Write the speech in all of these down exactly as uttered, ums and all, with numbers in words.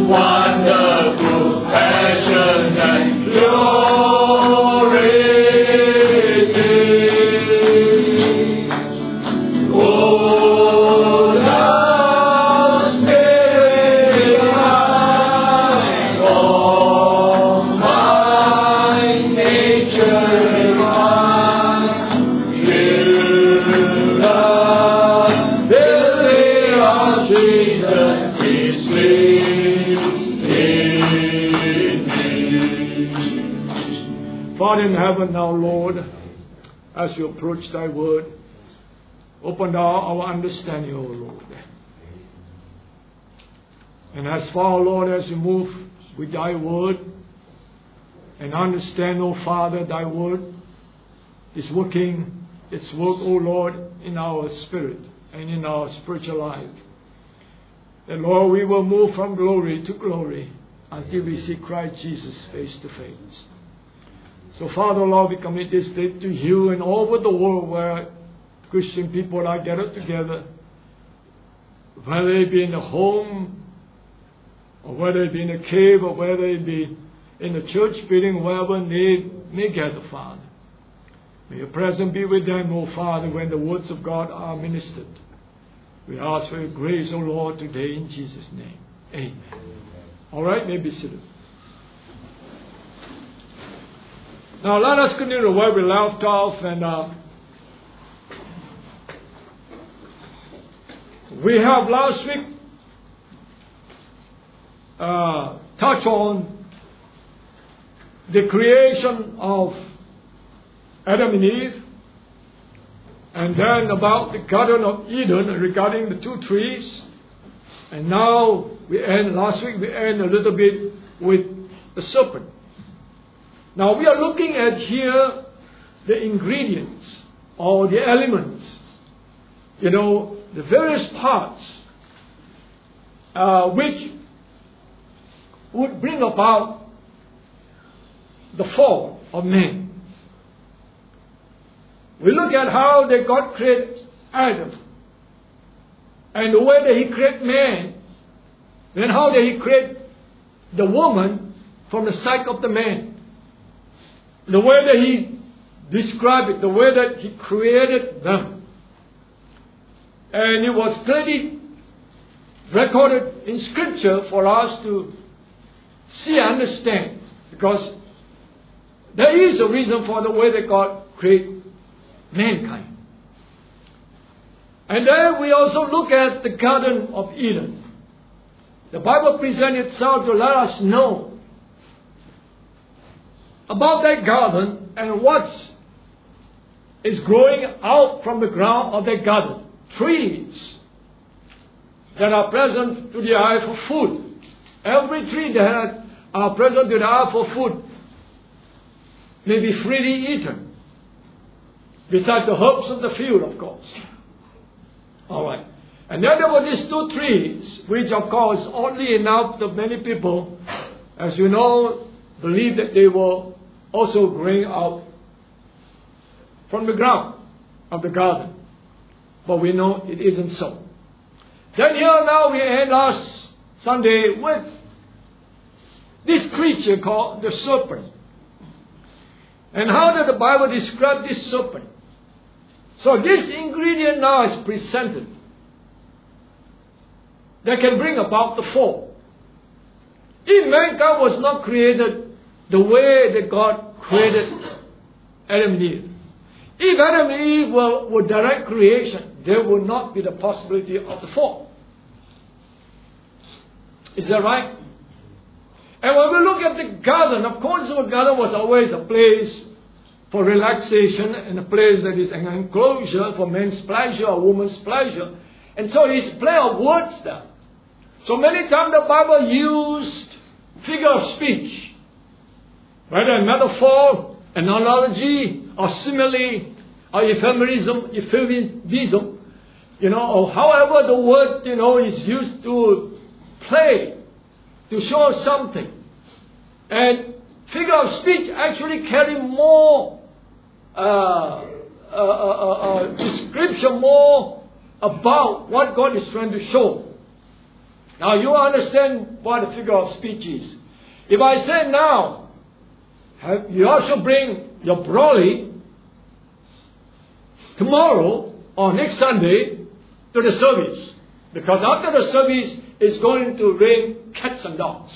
wonderful passion and glory. Oh, thou Spirit divine, all my nature divine, you love, building of Jesus is sweet indeed. Father in heaven now, Lord, as you approach thy word, open thou our understanding, O Lord. And as far, Lord, as we move with thy word and understand, O Father, thy word is working its work, O Lord, in our spirit and in our spiritual life. And Lord, we will move from glory to glory until we see Christ Jesus face to face. So, Father, Lord, we commit this day to you, and all over the world where Christian people are gathered together, whether it be in a home, or whether it be in a cave, or whether it be in a church building, wherever they may gather, Father. May your presence be with them, O Father, when the words of God are ministered. We ask for your grace, O Lord, today in Jesus' name. Amen. All right, may be seated. Now let us continue where we left off, and uh, we have last week uh, touched on the creation of Adam and Eve, and then about the Garden of Eden regarding the two trees, and now we end, last week we end a little bit with the serpent. Now we are looking at here the ingredients or the elements, you know, the various parts uh, which would bring about the fall of man. We look at how that God created Adam and the way that He created man, then how that He created the woman from the side of the man. The way that He described it, the way that He created them. And it was clearly recorded in Scripture for us to see and understand. Because there is a reason for the way that God created mankind. And then we also look at the Garden of Eden. The Bible presents itself to let us know about that garden and what is growing out from the ground of that garden. Trees that are present to the eye for food. Every tree that are present to the eye for food may be freely eaten. Besides the herbs of the field, of course. Alright. And then there were these two trees, which of course, oddly enough, the many people, as you know, believe that they were also growing out from the ground of the garden. But we know it isn't so. Then here now we end last Sunday with this creature called the serpent. And how did the Bible describe this serpent? So this ingredient now is presented that can bring about the fall. If mankind was not created the way that God created Adam and Eve, if Adam and Eve were, were direct creation, there would not be the possibility of the fall. Is that right? And when we look at the garden, of course the garden was always a place for relaxation and a place that is an enclosure for men's pleasure or woman's pleasure. And so it's play of words there. So many times the Bible used figure of speech. Whether a metaphor, an analogy, or simile, or ephemerism, euphemism, you know, or however the word, you know, is used to play, to show something. And figure of speech actually carry more uh, uh, uh, uh, uh, description, more about what God is trying to show. Now you understand what a figure of speech is. If I say now, have, you also bring your brolly tomorrow or next Sunday to the service. Because after the service, it's going to rain cats and dogs.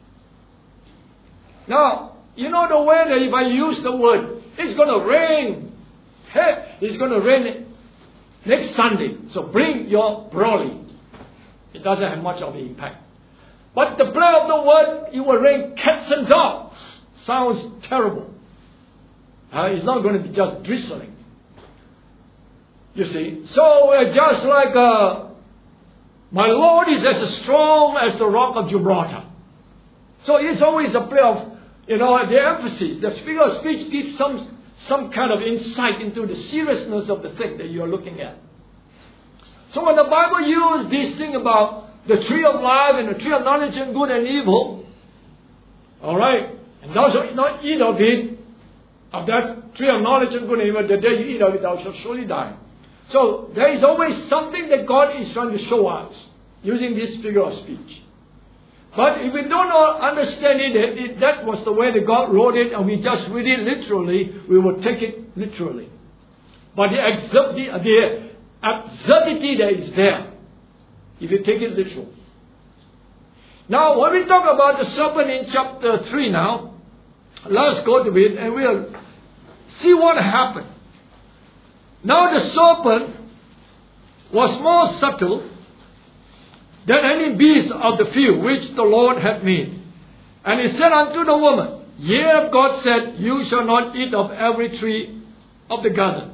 Now, you know the way that if I use the word, it's going to rain. Hey, it's going to rain next Sunday. So bring your brolly. It doesn't have much of an impact. But the play of the word, it will rain cats and dogs. Sounds terrible. Uh, it's not going to be just drizzling. You see. So uh, just like uh, my Lord is as strong as the rock of Gibraltar. So it's always a play of, you know, the emphasis. The figure of speech gives some, some kind of insight into the seriousness of the thing that you're looking at. So when the Bible uses this thing about the tree of life and the tree of knowledge and good and evil, all right, and thou shalt not eat of it, of that tree of knowledge and good and evil, the day you eat of it, thou shalt surely die. So there is always something that God is trying to show us using this figure of speech. But if we do not understand it, that it, that was the way that God wrote it, and we just read it literally, we will take it literally. But the absurdity, the absurdity that is there, if you take it literal. Now, when we talk about the serpent in chapter three now, let's go to it and we'll see what happened. Now the serpent was more subtle than any beast of the field which the Lord had made. And he said unto the woman, Yea, God said, You shall not eat of every tree of the garden.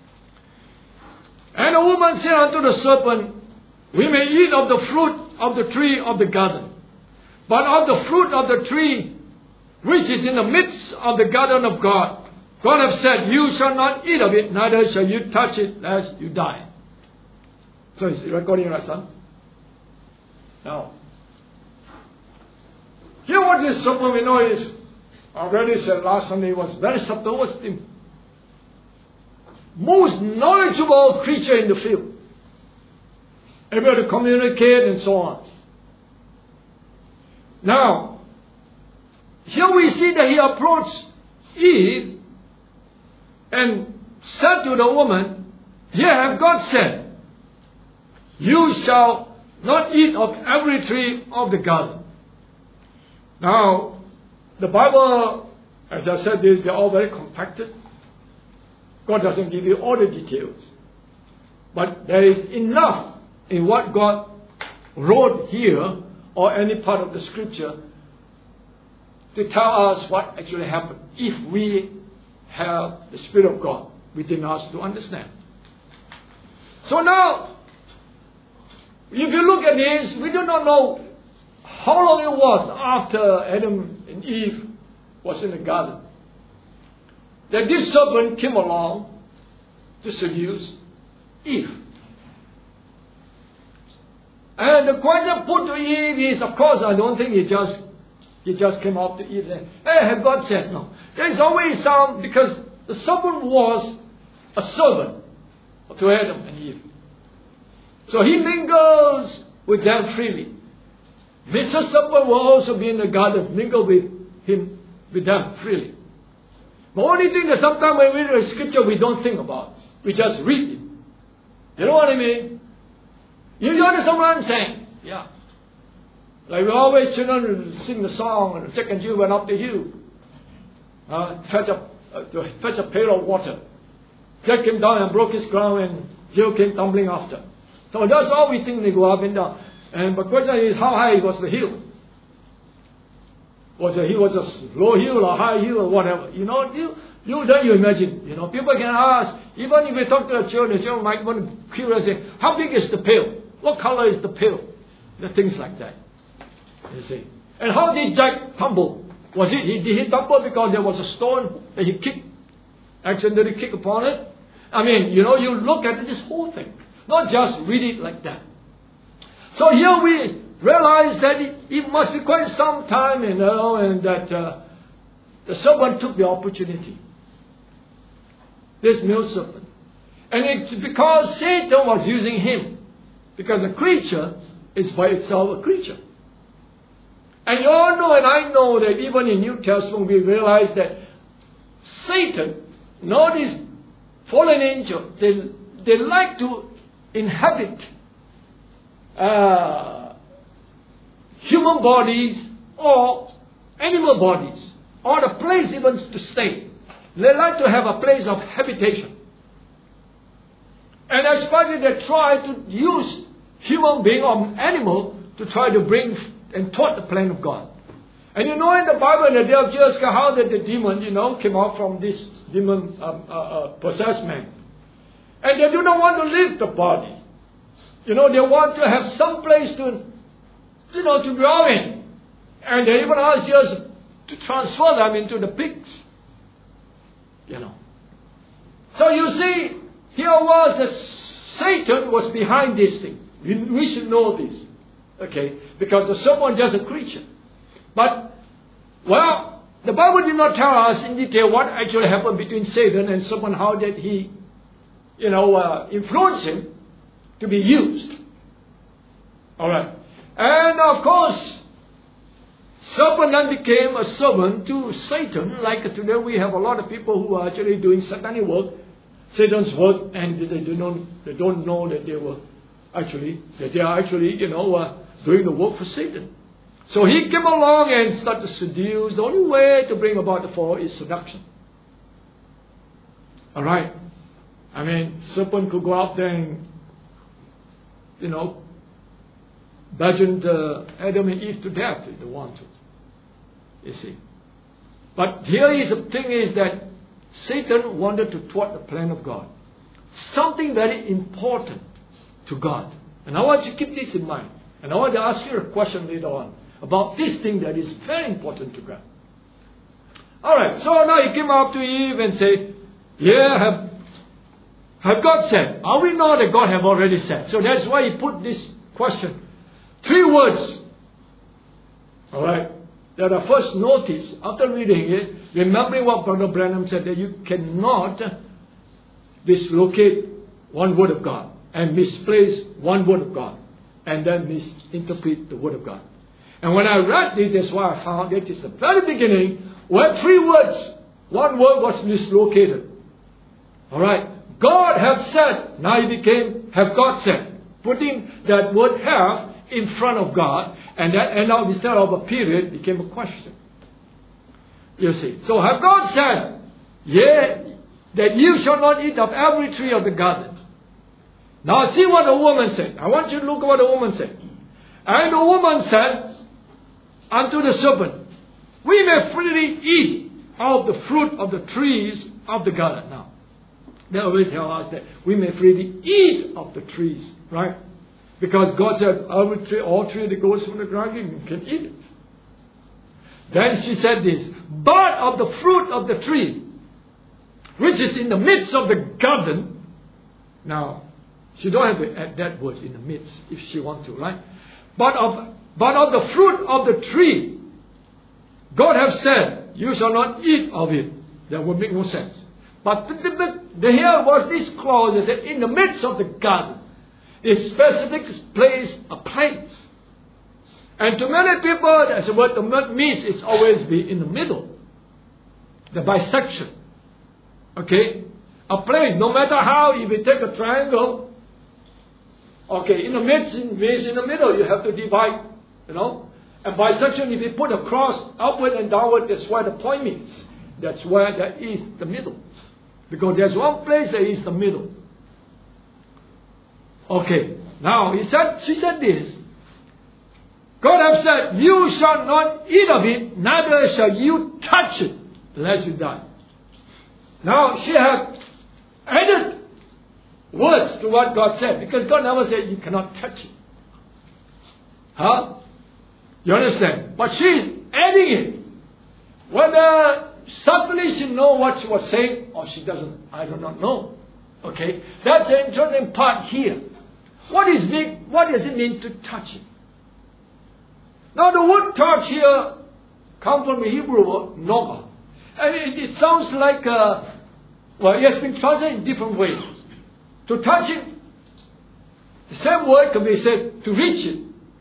And the woman said unto the serpent, We may eat of the fruit of the tree of the garden. But of the fruit of the tree which is in the midst of the garden of God, God hath said, You shall not eat of it, neither shall you touch it, lest you die. So is it recording right, son? Now, here what this serpent we know is, already said last Sunday, was very subtle, was the most knowledgeable creature in the field. Able to communicate and so on. Now, here we see that he approached Eve and said to the woman, Yea, have God said, You shall not eat of every tree of the garden. Now, the Bible, as I said this, they're all very compacted. God doesn't give you all the details. But there is enough in what God wrote here or any part of the scripture to tell us what actually happened if we have the Spirit of God within us to understand. So now, if you look at this, we do not know how long it was after Adam and Eve was in the garden that this serpent came along to seduce Eve. And the question put to Eve is, of course, I don't think he just he just came up to Eve and said, Hey, have God said? No. There's always some, because the serpent was a servant to Adam and Eve. So he mingles with them freely. Mister Serpent will also be in the garden, mingle with him, with them freely. The only thing that sometimes when we read the scripture we don't think about, we just read it. You know what I mean? You understand what I'm saying? Yeah. Like we always children sing the song, and Jack and Jill went up the hill, uh, fetch a, uh, to fetch a pail of water. Jack came down and broke his crown, and Jill came tumbling after. So that's all we think they go up and down. And the question is, how high was the hill? Was it, he was a low hill or high hill or whatever? You know, you, you then you imagine. You know, people can ask, even if we talk to the children, the children might want to curious say, how big is the pail? What color is the pail? The things like that. You see. And how did Jack tumble? Was it, he, did he tumble because there was a stone that he kicked, accidentally kicked upon it? I mean, you know, you look at this whole thing. Not just read it like that. So here we realize that it, it must be quite some time, you know, and that uh, the serpent took the opportunity. This male serpent. And it's because Satan was using him. Because the creature is by itself a creature. And you all know, and I know that even in New Testament we realize that Satan, not these fallen angels, they, they like to inhabit uh, human bodies or animal bodies, or a place even to stay. They like to have a place of habitation. And especially they try to use human being or animal to try to bring and thwart the plan of God. And you know in the Bible, in the day of Jesus, how that the demon, you know, came out from this demon um, uh, uh, possessed man. And they do not want to leave the body. You know, they want to have some place to, you know, to dwell in. And they even asked Jesus to transfer them into the pigs. You know. So you see, here was that Satan was behind this thing. We, we should know this. Okay? Because the serpent is just a creature. But, well, the Bible did not tell us in detail what actually happened between Satan and serpent, how did he, you know, uh, influence him to be used. Alright. And of course, serpent then became a servant to Satan. Like today we have a lot of people who are actually doing satanic work, Satan's work, and they do not, they don't know that they were actually, that they are actually, you know, uh, doing the work for Satan. So he came along and started to seduce. The only way to bring about the fall is seduction. Alright. I mean, serpent could go out there and, you know, badgered uh, Adam and Eve to death if they want to. You see. But here is the thing is that Satan wanted to thwart the plan of God. Something very important to God. And I want you to keep this in mind. And I want to ask you a question later on about this thing that is very important to God. Alright, so now he came up to Eve and said, yeah, have, have God said? Are we know that God have already said? So that's why he put this question. Three words. Alright. That are first noticed after reading it, remembering what Brother Branham said, that you cannot dislocate one word of God and misplace one word of God and then misinterpret the word of God. And when I read this, that's why I found that it's the very beginning where three words, one word was mislocated. Alright. God have said, now it became have God said. Putting that word have in front of God, and that and now instead of a period became a question. You see. So have God said, yea, that you shall not eat of every tree of the garden. Now see what the woman said. I want you to look at what the woman said. And the woman said unto the serpent, we may freely eat of the fruit of the trees of the garden. Now, they always tell us that we may freely eat of the trees, right? Because God said, every tree, all tree that goes from the ground, you can eat it. Then she said this, but of the fruit of the tree, which is in the midst of the garden. Now, she don't have to add that word in the midst if she wants to, right? But of, but of the fruit of the tree, God has said, you shall not eat of it. That would make no sense. But the, the, the, here was this clause that said, in the midst of the garden. A specific place, a place. And to many people, that's what the word means, it's always be in the middle. The bisection. Okay? A place, no matter how, if you take a triangle, okay, in the midst, means in the middle, you have to divide, you know. And bisection, if you put a cross upward and downward, that's where the point means. That's where that is the middle. Because there's one place that is the middle. Okay, now he said, she said this. God has said, you shall not eat of it, neither shall you touch it, lest you die. Now she had added words to what God said, because God never said you cannot touch it. Huh? You understand? But she's adding it. Whether suddenly she knows what she was saying, or she doesn't, I do not know. Okay? That's the interesting part here. What is big? What does it mean to touch it? Now the word touch here comes from the Hebrew word nogah. And it, it sounds like, uh, well, it has been translated in different ways. To touch it, the same word can be said to reach it,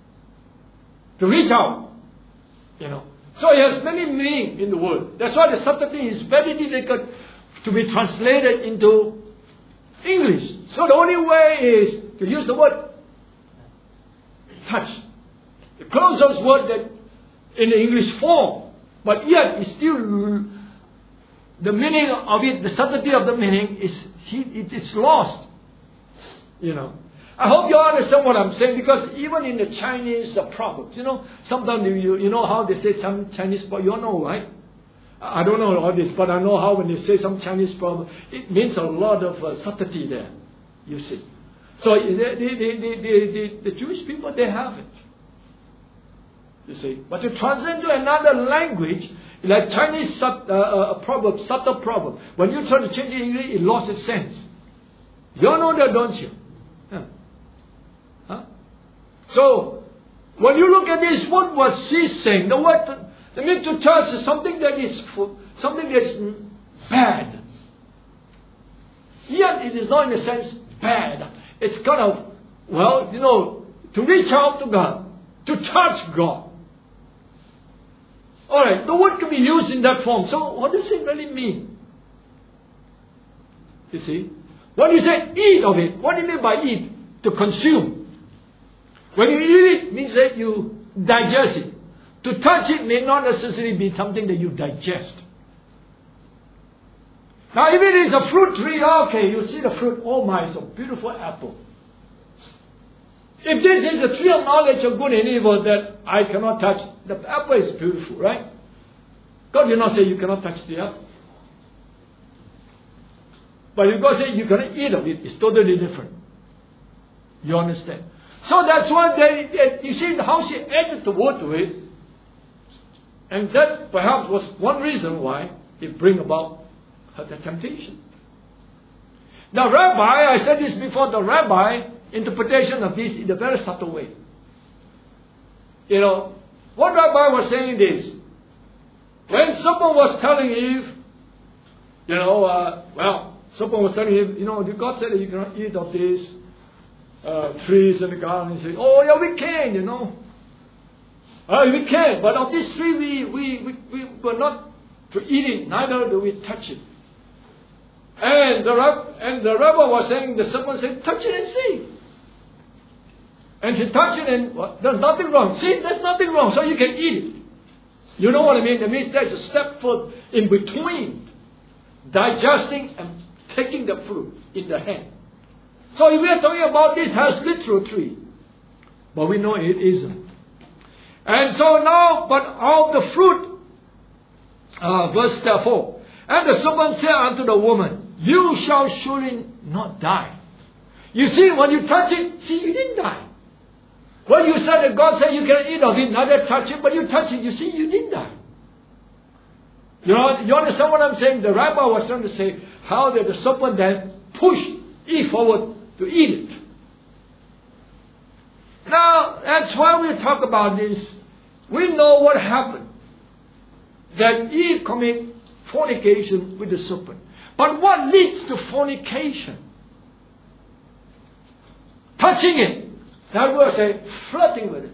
To reach out. You know. So it has many meanings in the word. That's why the subtlety is very difficult to be translated into English. So the only way is to use the word touch. The closest word that in the English form. But yet it's still the meaning of it, the subtlety of the meaning is it is lost. You know. I hope you understand what I'm saying, because even in the Chinese uh, proverbs, you know, sometimes you, you know how they say some Chinese proverbs, you know, right? I don't know all this, but I know how when they say some Chinese proverb, it means a lot of uh, subtlety there, you see. So the, the, the, the, the, the Jewish people, they have it, you see. But to translate to another language, like Chinese sub, uh, uh, proverb, subtle proverb, when you try to change it in English, it lost its sense. You all know that, don't you? Yeah. Huh? So, when you look at this, what was she saying? The word, the mean to touch is something that is something that is bad. Yet it is not in a sense bad. It's kind of, well, you know, to reach out to God, to touch God. Alright, the word can be used in that form. So, what does it really mean? You see? When you say eat of it, what do you mean by eat? To consume. When you eat it, it means that you digest it. To touch it may not necessarily be something that you digest. Now, if it is a fruit tree, okay, you see the fruit, oh my, it's a beautiful apple. If this is the tree of knowledge of good and evil that I cannot touch, the apple is beautiful, right? God did not say you cannot touch the apple. But if God says you cannot eat of it, it's totally different. You understand? So that's why they, they, you see how she added the word to it. And that perhaps was one reason why it bring about the temptation. The rabbi, I said this before, the rabbi interpretation of this in a very subtle way. You know, one rabbi was saying this. When someone was telling Eve, you know, uh, well, someone was telling Eve, you know, God said that you cannot eat of these uh, trees in the garden. And say, oh yeah, we can, you know. Uh, we can, but of this tree we, we, we, we were not to eat it, neither do we touch it. And the, and the rabbi was saying, the someone said, touch it and see. And she touched it and well, there's nothing wrong. See, there's nothing wrong, so you can eat it. You know what I mean? That means there's a step foot in between digesting and taking the fruit in the hand. So if we are talking about this has literal tree, but we know it isn't. And so now, but of the fruit, uh, verse four, and the serpent said unto the woman, you shall surely not die. You see, when you touch it, see, you didn't die. When you said that God said you can eat of it, neither touch it, but you touch it, you see, you didn't die. You know, you understand what I'm saying? The rabbi was trying to say how that the serpent then pushed Eve forward to eat it. Now, that's why we talk about this. We know what happened. That Eve committed fornication with the serpent. But what leads to fornication? Touching it. That was say flirting with it.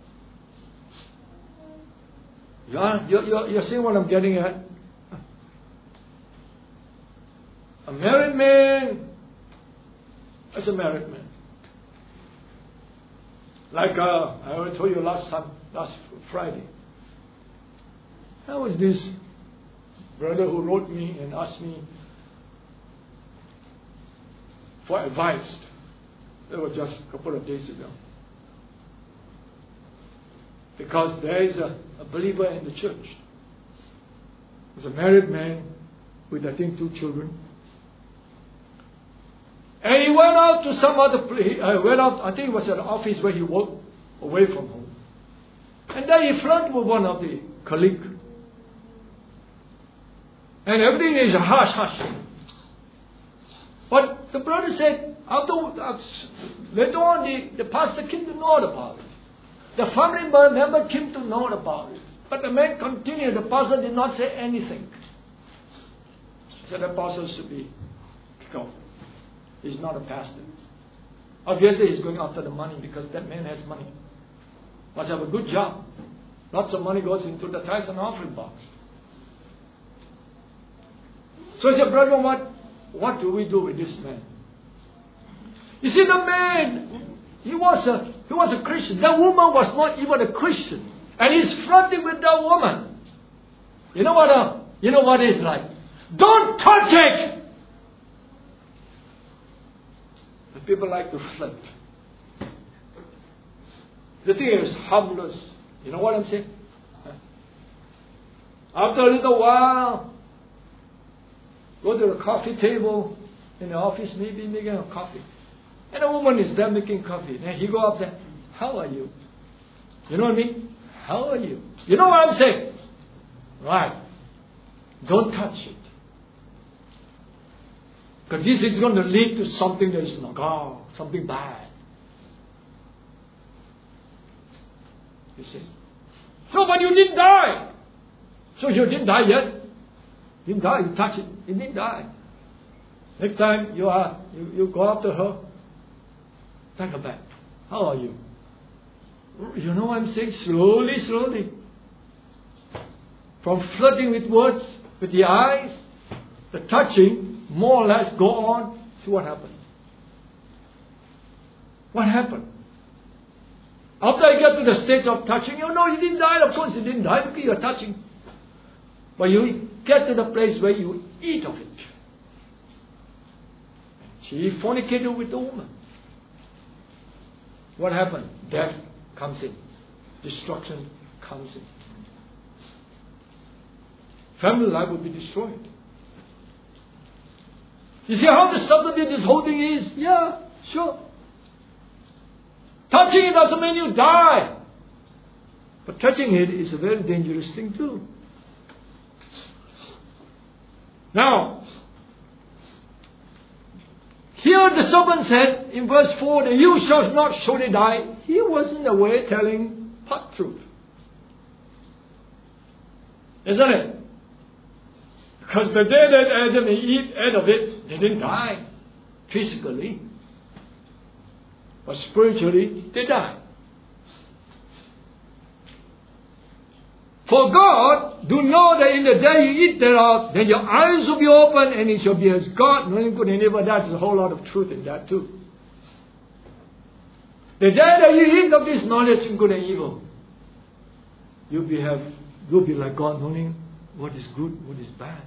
Yeah, you, you, you see what I'm getting at? A married man is a married man. Like uh, I already told you last time, last Friday. There was this brother who wrote me and asked me for advice. That was just a couple of days ago. Because there is a, a believer in the church. He's a married man with, I think, two children. And he went out to some other place. Uh, went out, I think it was at an office where he worked away from home. And then he flirted with one of the colleagues. And everything is hush, hush. But the brother said, after, uh, later on, the, the pastor came to know about it. The family member came to know about it. But the man continued. The pastor did not say anything. He said the pastor should be killed. He's not a pastor. Obviously, he's going after the money because that man has money. Must have a good job. Lots of money goes into the tithes and offering box. So he said, brother, what, what do we do with this man? You see, the man, he was a he was a Christian. That woman was not even a Christian. And he's flirting with that woman. You know what uh, you know what it's like? Don't touch it! And people like to flirt. The thing is harmless. You know what I'm saying? After a little while, go to the coffee table in the office, maybe making a coffee. And a woman is there making coffee. And he go up there, how are you? You know what I mean? How are you? You know what I'm saying? Right. Don't touch it. Because this is going to lead to something that is not, oh, something bad. You see? No, but you didn't die. So you didn't die yet. You didn't die, you touch it. You didn't die. Next time you are you, you go up to her, take her back. How are you? You know what I'm saying? Slowly, slowly. From flirting with words, with the eyes, the touching, more or less go on. See what happened. What happened? After I get to the stage of touching, you know, you didn't die. Of course you didn't die because you're touching. But you get to the place where you eat of it. She fornicated with the woman. What happened? Death comes in. Destruction comes in. Family life will be destroyed. You see how the subtlety this whole thing is? Yeah, sure. Touching it doesn't mean you die. But touching it is a very dangerous thing too. Now, here the servant said in verse four that you shall not surely die. He wasn't away telling part truth. Isn't it? Because the day that Adam and Eve ate of it, they didn't die physically. But spiritually, they died. For God, do know that in the day you eat thereof, then your eyes will be open and it shall be as God, knowing good and evil. That's a whole lot of truth in that too. The day that you eat of this knowledge of good and evil, you'll be, have, you'll be like God, knowing what is good, what is bad.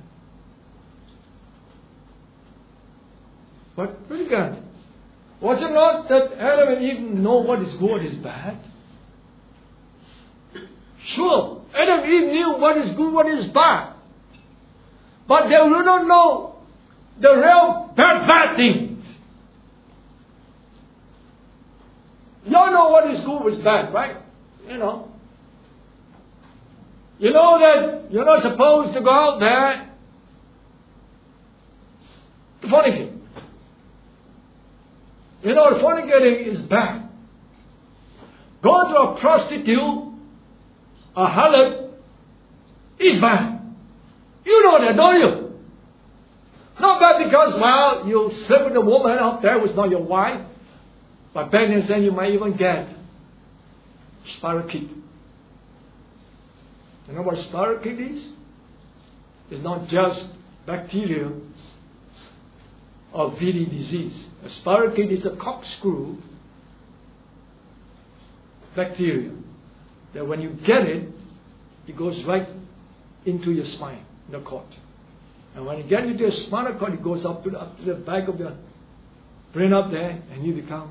But look at it. Was it not that Adam and Eve know what is good, what is bad? Sure, Adam and Eve knew what is good, what is bad. But they do not know the real bad, bad things. You all know what is good, what is bad, right? You know. You know that you're not supposed to go out there to fornicate. You know, fornicating is bad. Go to a prostitute, a harlot, is bad. You know that, don't you? Not bad because, well, you slept with a woman out there who's not your wife. But back then you might even get spirochete. You know what spirochete is? It's not just bacteria or V D disease. A spirochete is a corkscrew bacteria that when you get it, it goes right into your spine, the cord. And when you get into your spinal cord, it goes up to the, up to the back of the brain up there, and you become.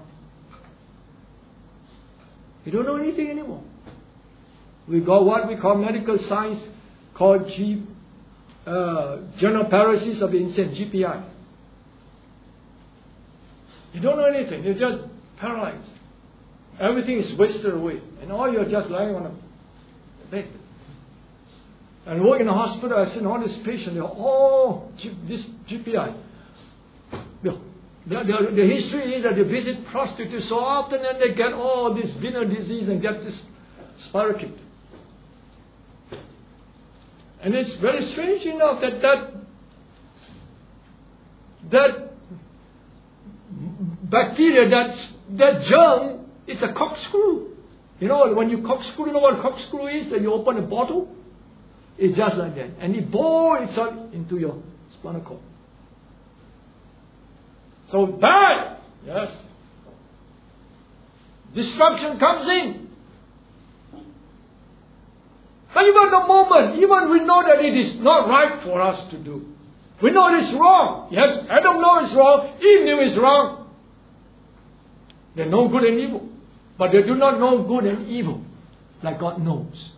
You don't know anything anymore. We got what we call medical science called G, uh, general paralysis of the insane, G P I. You don't know anything. You're just paralyzed. Everything is wasted away. And all you're just lying on a bed. And work in a hospital, I seen all these patients, they're all G, this G P I. The, the, the, the history is that they visit prostitutes so often and they get all this venous disease and get this spirochete. And it's very strange enough that that, that bacteria, that, that germ, is a corkscrew. You know, when you corkscrew, you know what corkscrew is? That you open a bottle? It's just like that. And it bores itself into your spinal cord. So bad. Yes. Destruction comes in. But even the moment, even we know that it is not right for us to do. We know it is wrong. Yes, Adam knows it's wrong. Eve knew it's wrong. They know good and evil. But they do not know good and evil like God knows.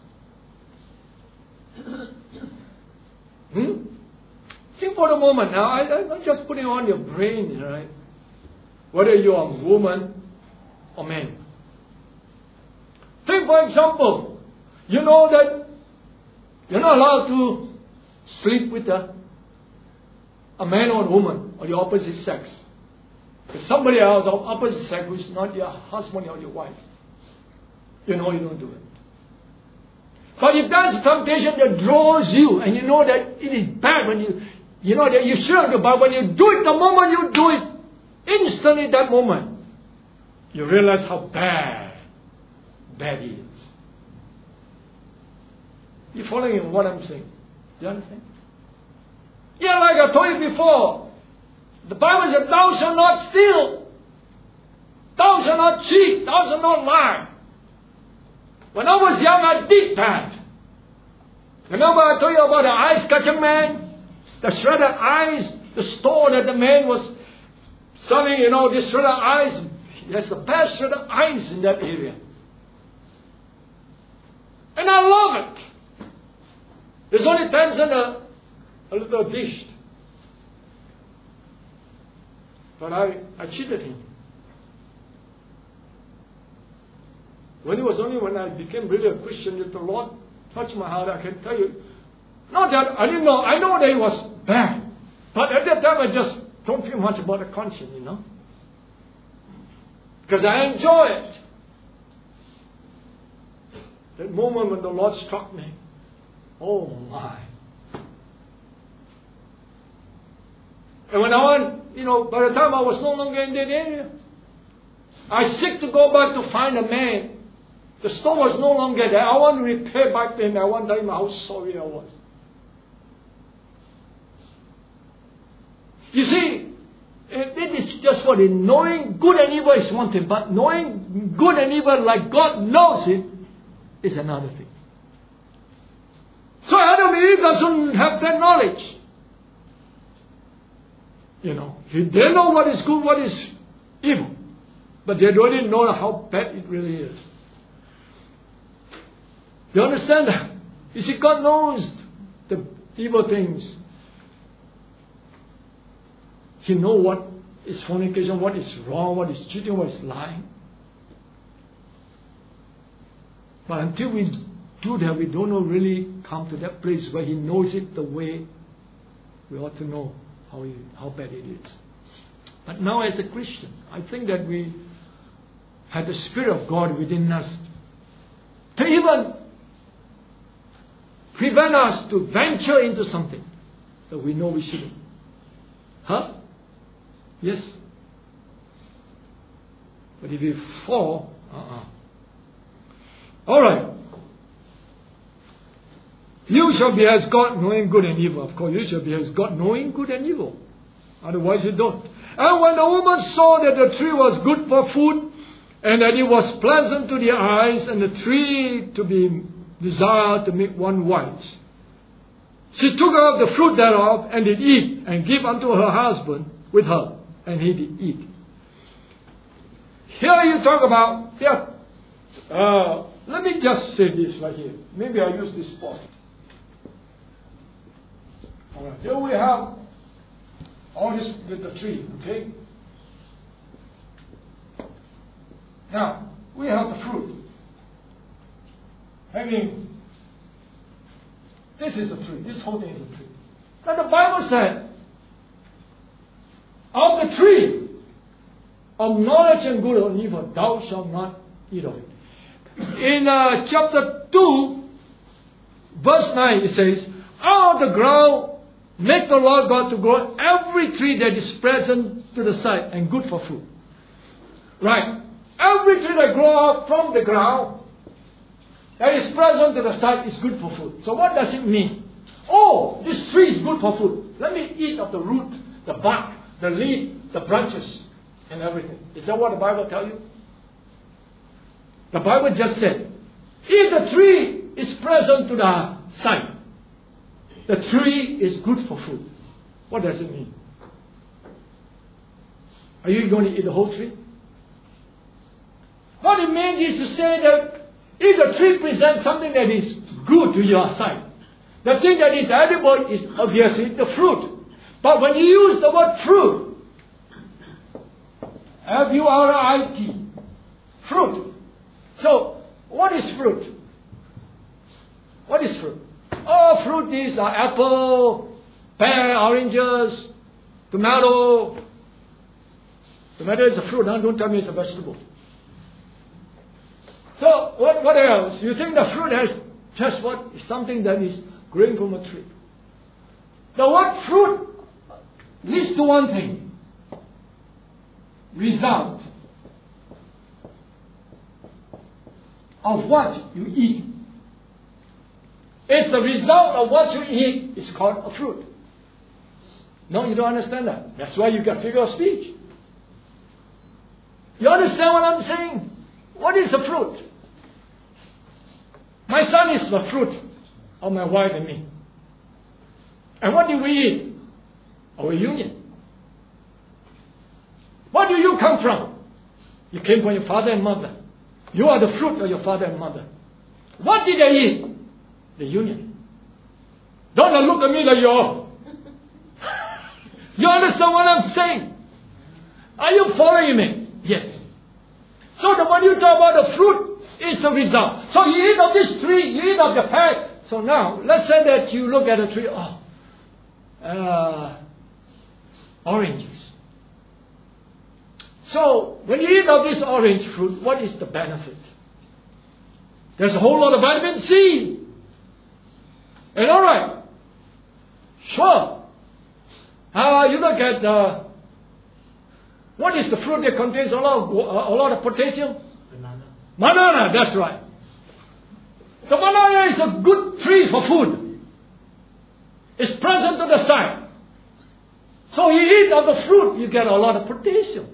hmm? Think for a moment now. I, I'm just putting on your brain, right? Whether you are a woman or man. Think, for example, you know that you're not allowed to sleep with a, a man or a woman or the opposite sex. There's somebody else of opposite sex who is not your husband or your wife. You know you don't do it. But if that's a temptation that draws you, and you know that it is bad when you, you know that you shouldn't do, but when you do it, the moment you do it, instantly that moment, you realize how bad, bad it is. You following what I'm saying? You understand? Yeah, like I told you before, the Bible says, thou shalt not steal. Thou shalt not cheat. Thou shalt not lie. When I was young, I did that. Remember I told you about the ice catching man? The shredded ice, the store that the man was selling, you know, this shredded ice. There's the best shredded ice in that area. And I love it. There's only ten cents a, a little dish. But I, I cheated him. When it was only when I became really a Christian that the Lord touched my heart, I can tell you. Not that I didn't know, I know that it was bad. But at that time I just don't feel much about the conscience, you know. Because I enjoy it. That moment when the Lord struck me. Oh my. And when I went, you know, by the time I was no longer in that area, I seek to go back to find a man. The store was no longer there. I want to repair back to him. I want to tell him how sorry I was. You see, it is just what it. Knowing good and evil is one thing, but knowing good and evil like God knows it is another thing. So Adam and Eve doesn't have that knowledge. You know, they know what is good, what is evil. But they don't even know how bad it really is. You understand that? You see, God knows the evil things. He knows what is fornication, what is wrong, what is cheating, what is lying. But until we do that, we don't know really come to that place where He knows it the way we ought to know how, he, how bad it is. But now as a Christian, I think that we have the Spirit of God within us to even prevent us to venture into something that we know we shouldn't. Huh? Yes. But if we fall, uh-uh. All right. You shall be as God, knowing good and evil. Of course, you shall be as God, knowing good and evil. Otherwise you don't. And when the woman saw that the tree was good for food, and that it was pleasant to the eyes, and the tree to be desired to make one wise, she took of the fruit thereof, and did eat, and give unto her husband with her, and he did eat. Here you talk about, yeah, uh, let me just say this right here. Maybe I'll use this point. All right, here we have all this with the tree, okay? Now, we have the fruit. Having, this is a tree. This whole thing is a tree. Now the Bible said, of the tree of knowledge and good and evil, thou shalt not eat of it. In uh, chapter two, verse nine, it says, out of the ground make the Lord God to grow every tree that is pleasant to the sight and good for food. Right. Every tree that grows up from the ground that is present to the sight is good for food. So what does it mean? Oh, this tree is good for food. Let me eat of the root, the bark, the leaf, the branches, and everything. Is that what the Bible tells you? The Bible just said, if the tree is present to the sight, the tree is good for food. What does it mean? Are you going to eat the whole tree? What it means is to say that if the tree presents something that is good to your sight, the thing that is edible is obviously the fruit. But when you use the word fruit, F U R I T, fruit. So, what is fruit? What is fruit? Oh, fruit is uh, apple, pear, oranges, tomato. Tomato is a fruit, huh? Don't tell me it's a vegetable. So, what, what else? You think the fruit has just what? Something that is growing from a tree. The word fruit leads to one thing. Result of what you eat. It's the result of what you eat is called a fruit. No, you don't understand that. That's why you got figure of speech. You understand what I'm saying? What is the fruit? My son is the fruit of my wife and me. And what do we eat? Our union. Where do you come from? You came from your father and mother. You are the fruit of your father and mother. What did they eat? The union. Don't look at me like you're... You understand what I'm saying? Are you following me? Yes. So the, when you talk about the fruit, it's the result. So you eat of this tree, you eat of the pear. So now, let's say that you look at a tree, oh, uh, oranges. So, when you eat of this orange fruit, what is the benefit? There's a whole lot of vitamin C. And alright, sure. Uh, you look at, uh, what is the fruit that contains a lot of, a lot of potassium? Banana. Banana, that's right. The banana is a good tree for food. It's present to the sight. So you eat of the fruit, you get a lot of potassium.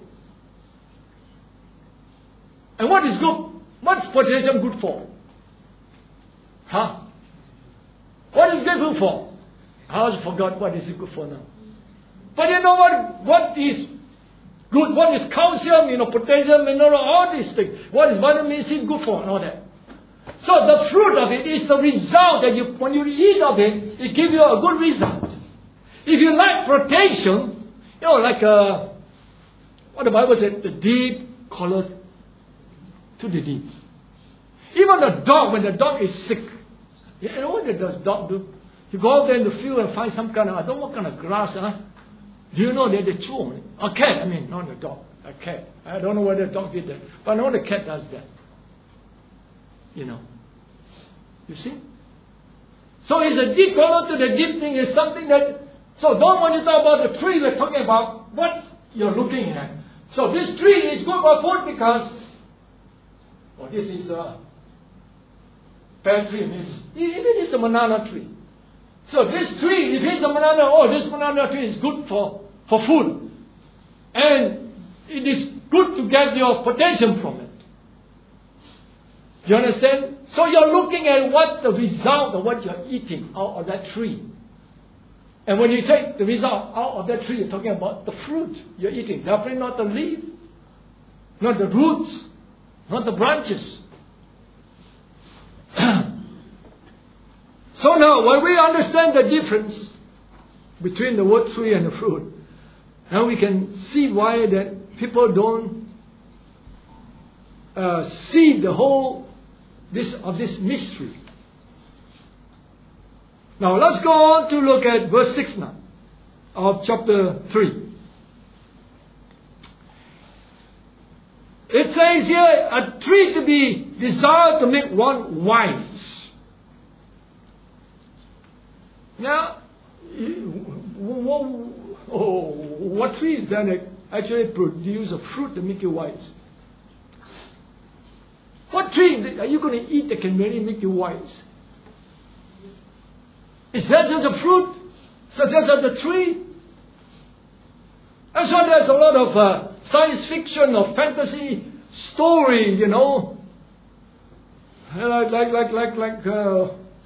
And what is good? What's potassium good for? Huh? What is it good for? I also forgot what is it good for now. But you know what? What is good? What is calcium? You know, potassium, mineral, all these things. What is vitamin C good for? And all that. So the fruit of it is the result that you, when you eat of it, it gives you a good result. If you like protection, you know, like uh, what the Bible said, the deep calleth to the deep. Even the dog, when the dog is sick, you know what does dog do? You go out there in the field and find some kind of, I don't know what kind of grass, huh? Do you know that they chew on it? A cat, I mean, not the dog. A cat. I don't know whether the dog did that. But I know the cat does that. You know. You see? So it's a deep color to the deep thing is something that, so don't when you talk about the tree, we're talking about what you're looking at. So this tree is good for food because, well, this is a pear tree. Even it's a banana tree. So this tree, if it's a banana, oh, this banana tree is good for, for food. And it is good to get your potassium from it. You understand? So you're looking at what's the result of what you're eating out of that tree. And when you take the result out of that tree, you're talking about the fruit you're eating. Definitely not the leaf, not the roots, not the branches. So now, when we understand the difference between the word tree and the fruit, now we can see why that people don't uh, see the whole this of this mystery. Now let's go on to look at verse six now of chapter three. It says here, a tree to be desired to make one wise. Now, what tree is that actually produce a fruit to make you wise? What what tree are you going to eat that can really make you wise? Is that just the fruit? So that's the tree? And so there's a lot of uh, science fiction or fantasy story, you know. Like, like, like, like, like uh,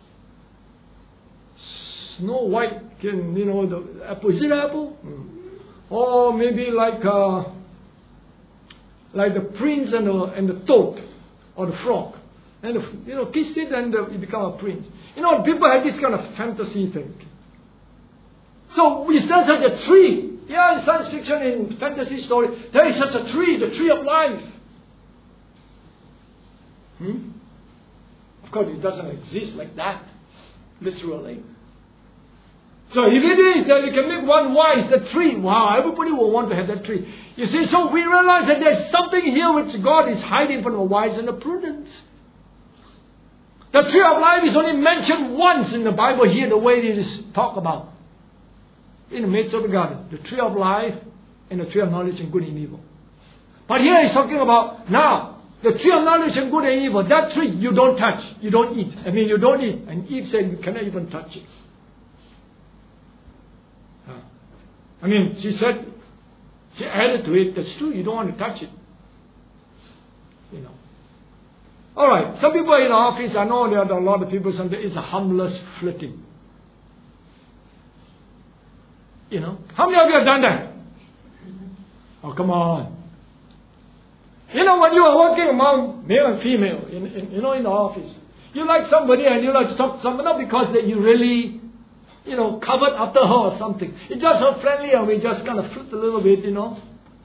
Snow White can, you know, the apple. Is it apple? Mm. Or maybe like, uh, like the prince and the, and the toad or the frog. And, the, you know, kiss it and uh, you become a prince. You know, people have this kind of fantasy thing. So, is there such a tree? Yeah, in science fiction, in fantasy story, there is such a tree, the tree of life. Hmm? Of course, it doesn't exist like that, literally. So, if it is that you can make one wise, the tree, wow, everybody will want to have that tree. You see, so we realize that there's something here which God is hiding from the wise and the prudent. The tree of life is only mentioned once in the Bible here, the way it is talked about. In the midst of the garden, the tree of life and the tree of knowledge and good and evil. But here he's talking about now, the tree of knowledge and good and evil, that tree you don't touch, you don't eat. I mean, you don't eat. And Eve said you cannot even touch it. Huh. I mean, she said, she added to it, that's true, you don't want to touch it. You know. Alright, some people in the office, I know there are a lot of people, sometimes it's a harmless flirting. You know, how many of you have done that? Oh, come on. You know, when you are working among male and female, in, in, you know, in the office, you like somebody and you like to talk to someone, not because that you really, you know, covered after her or something. It's just her friendly and we just kind of flirt a little bit, you know.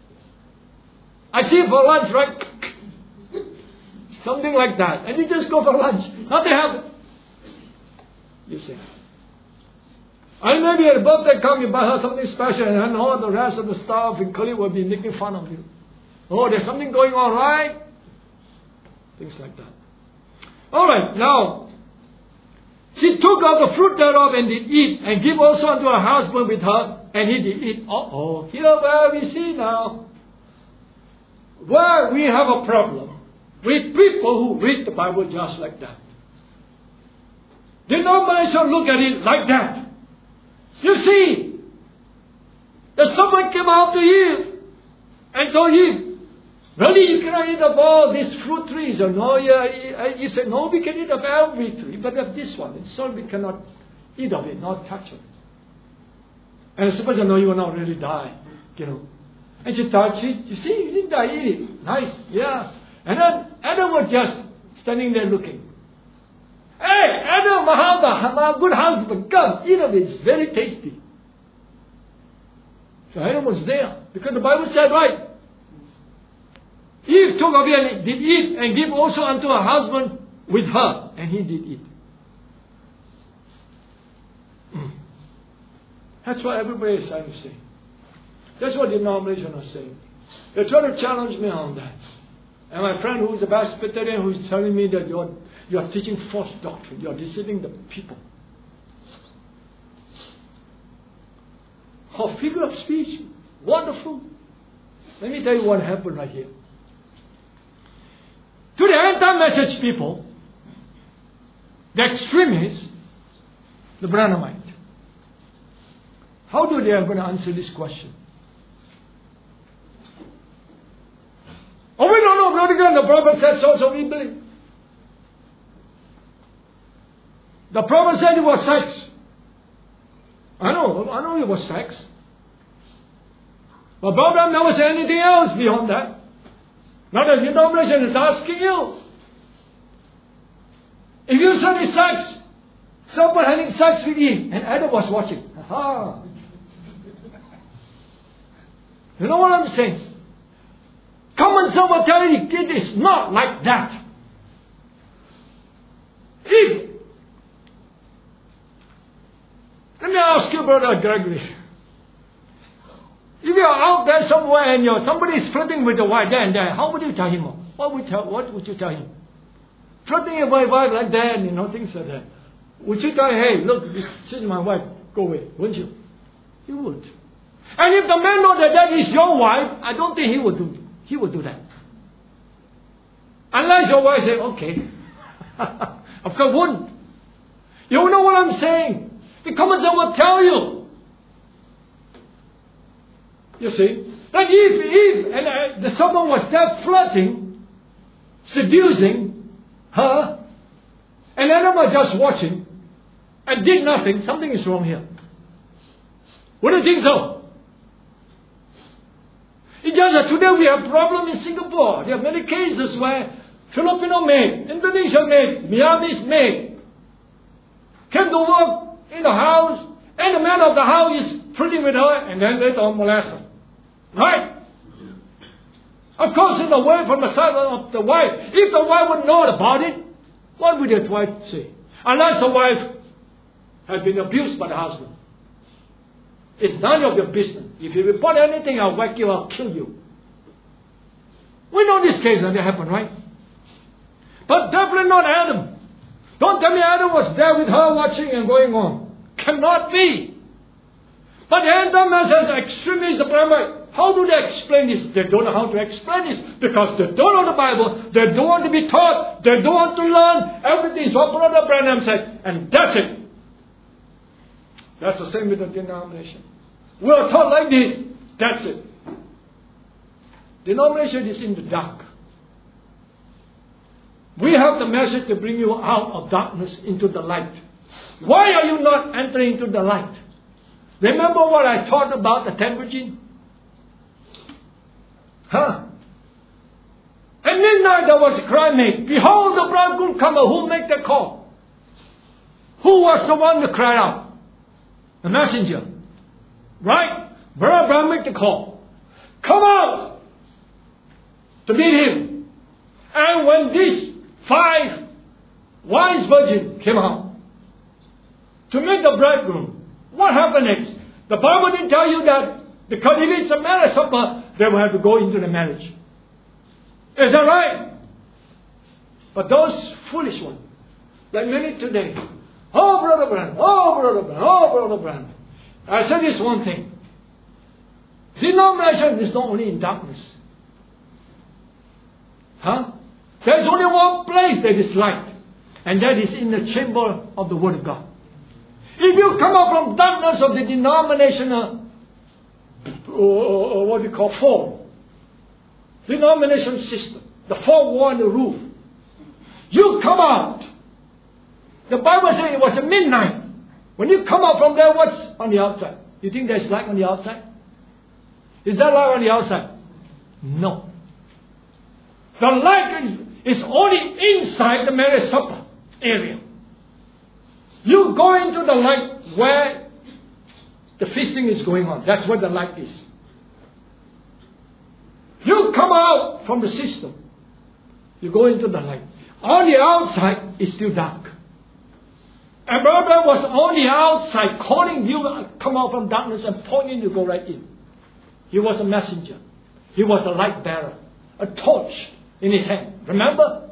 I see for lunch, right? Something like that. And you just go for lunch. Nothing happens. You see. And maybe at a birthday come, you buy her something special, and all the rest of the staff and colleagues will be making fun of you. Oh, there's something going on, right? Things like that. Alright, now, she took of the fruit thereof and did eat, and give also unto her husband with her, and he did eat. Uh-oh, here where we see now, where we have a problem with people who read the Bible just like that. Denomination look at it like that. You see, that someone came out to Eve and told Eve, really you cannot eat of all these fruit trees. Or no, yeah, you said, no, we can eat of every tree, but of this one. And so we cannot eat of it, not touch it. And I suppose I know you will not really die, you know. And she touched it. You see, you didn't die, eat it. Nice, yeah. And then Adam was just standing there looking. Hey, Adam, Mahaba, my good husband, come, eat of it. It's very tasty. So Adam was there. Because the Bible said, right, Eve took of it and did eat, and give also unto her husband with her. And he did eat. Mm. That's what everybody is trying to say. That's what the denomination is saying. They're trying to challenge me on that. And my friend who is a Presbyterian who is telling me that you're You are teaching false doctrine. You are deceiving the people. Oh, figure of speech. Wonderful. Let me tell you what happened right here. To the anti-message people, the extremists, the Branhamites, how do they are going to answer this question? Oh, we don't know. Brother again, the prophet said so, so we believe. The prophet said it was sex. I know, I know it was sex. But Abraham never said anything else beyond that. Now the denomination is asking you. If you said it's sex, someone having sex with Eve, and Adam was watching. Aha. You know what I'm saying? Common sense will tell you it is not like that. Eve. Let me ask you, Brother Gregory. If you are out there somewhere and you're, somebody is flirting with your wife there and there, how would you tell him? What would, tell, what would you tell him? Flirting with my wife like that, you know, things like that. Would you tell him, hey, look, this is my wife, go away, wouldn't you? You would. And if the man knows that that is your wife, I don't think he would do, he would do that. Unless your wife says, okay. Of course, wouldn't. You know what I'm saying? The commentator will tell you. You see? That if, if and uh, the someone was there flirting, seducing her, and Adam was just watching and did nothing, something is wrong here. Wouldn't you think so? It's just that today we have problem in Singapore. There are many cases where Filipino maid, Indonesian maid, Myanmarese maid came to work in the house, and the man of the house is flirting with her, and then later on molest her. Right? Of course, in the way from the side of the wife, if the wife would know about it, what would the wife say? Unless the wife had been abused by the husband. It's none of your business. If you report anything, I'll whack you, I'll kill you. We know this case and it happened, right? But definitely not Adam. Don't tell me Adam was there with her watching and going on. Cannot be. But the Adam says extremists, the problem. How do they explain this? They don't know how to explain this because they don't know the Bible. They don't want to be taught. They don't want to learn. Everything is what Brother Branham said. And that's it. That's the same with the denomination. We are taught like this. That's it. Denomination is in the dark. We have the message to bring you out of darkness into the light. Why are you not entering into the light? Remember what I taught about the ten virgins? Huh? At midnight there was a cry made. Behold the bridegroom cometh. Who make the call? Who was the one to cry out? The messenger. Right? Brother Abraham make the call. Come out to meet him. And when these five wise virgins came out to meet the bridegroom, what happened next? The Bible didn't tell you that because if it's a marriage supper, they will have to go into the marriage. Is that right? But those foolish ones, like many today, oh, Brother Branham, oh, Brother Branham, oh, Brother Branham. I said this one thing. Denomination is not only in darkness. Huh? There's only one place that is light, and that is in the chamber of the Word of God. If you come out from darkness of the denominational, or, or, or what we call form, denomination system, the four wall and the roof, you come out. The Bible says it was at midnight. When you come out from there, what's on the outside? You think there's light on the outside? Is there light on the outside? No. The light is, is only inside the marriage supper area. You go into the light where the feasting is going on. That's where the light is. You come out from the system. You go into the light. On the outside, it's still dark. And Brother was on the outside calling you to come out from darkness and pointing you to go right in. He was a messenger. He was a light bearer. A torch in his hand. Remember?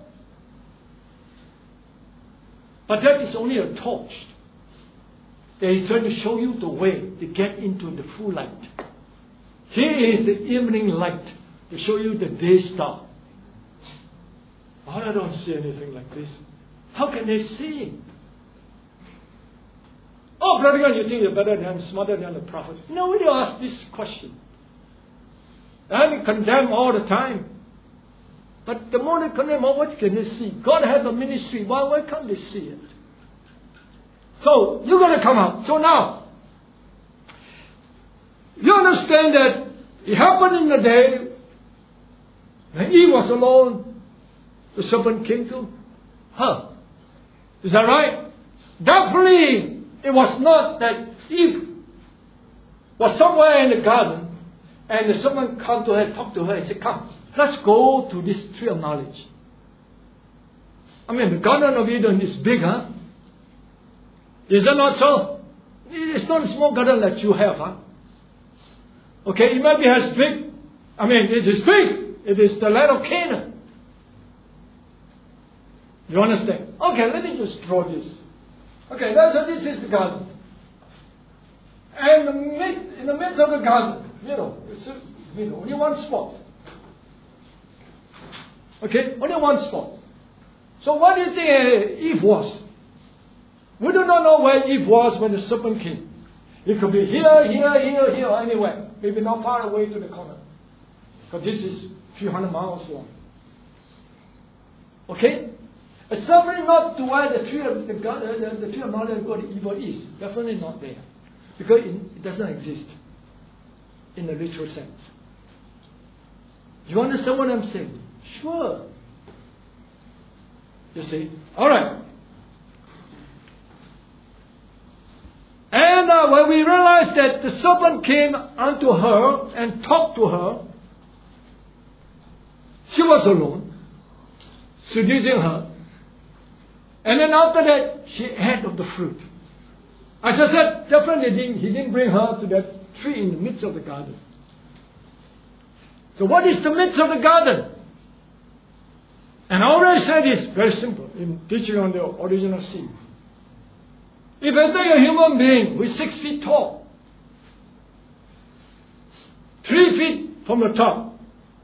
But that is only a torch. That is trying to show you the way to get into the full light. Here is the evening light to show you the day star. Oh, I don't see anything like this. How can they see? Oh, Brother God, you think you're better than, smarter than the prophet? Nobody asks this question. And condemn all the time. But the more they condemn, oh, what can they see? God has a ministry. Why, why can't they see it? So, you're going to come out. So now, you understand that it happened in the day when Eve was alone, the serpent came to her. Is that right? Definitely, it was not that Eve was somewhere in the garden and the serpent come to her, talk to her and say, come, let's go to this tree of knowledge. I mean, the Garden of Eden is big, huh? Is that not so? It's not a small garden that you have, huh? Okay, it might be as big. I mean, it is big. It is the land of Canaan. You understand? Okay, let me just draw this. Okay, that's so this is the garden. And the mid, in the midst of the garden, you know, it's a, you know, only one spot. Okay, only one spot. So what do you think uh, Eve was? We do not know where Eve was when the serpent came. It could be here, here, here, here, or anywhere. Maybe not far away to the corner. Because this is a few hundred miles long. Okay? It's definitely not to where the tree of the, God, uh, the, the tree of knowledge of good and evil is. Definitely not there. Because it, it doesn't exist in the literal sense. You understand what I'm saying? Sure. You see? Alright. And uh, when we realized that the serpent came unto her and talked to her, she was alone, seducing her. And then after that, she ate of the fruit. As I said, definitely didn't, he didn't bring her to that tree in the midst of the garden. So what is the midst of the garden? And I already said it's very simple in teaching on the original sin. If I take a human being who is six feet tall, three feet from the top,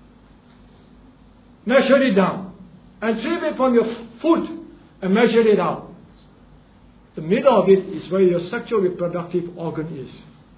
measure it down, and three feet from your foot, and measure it out. The middle of it is where your sexual reproductive organ is.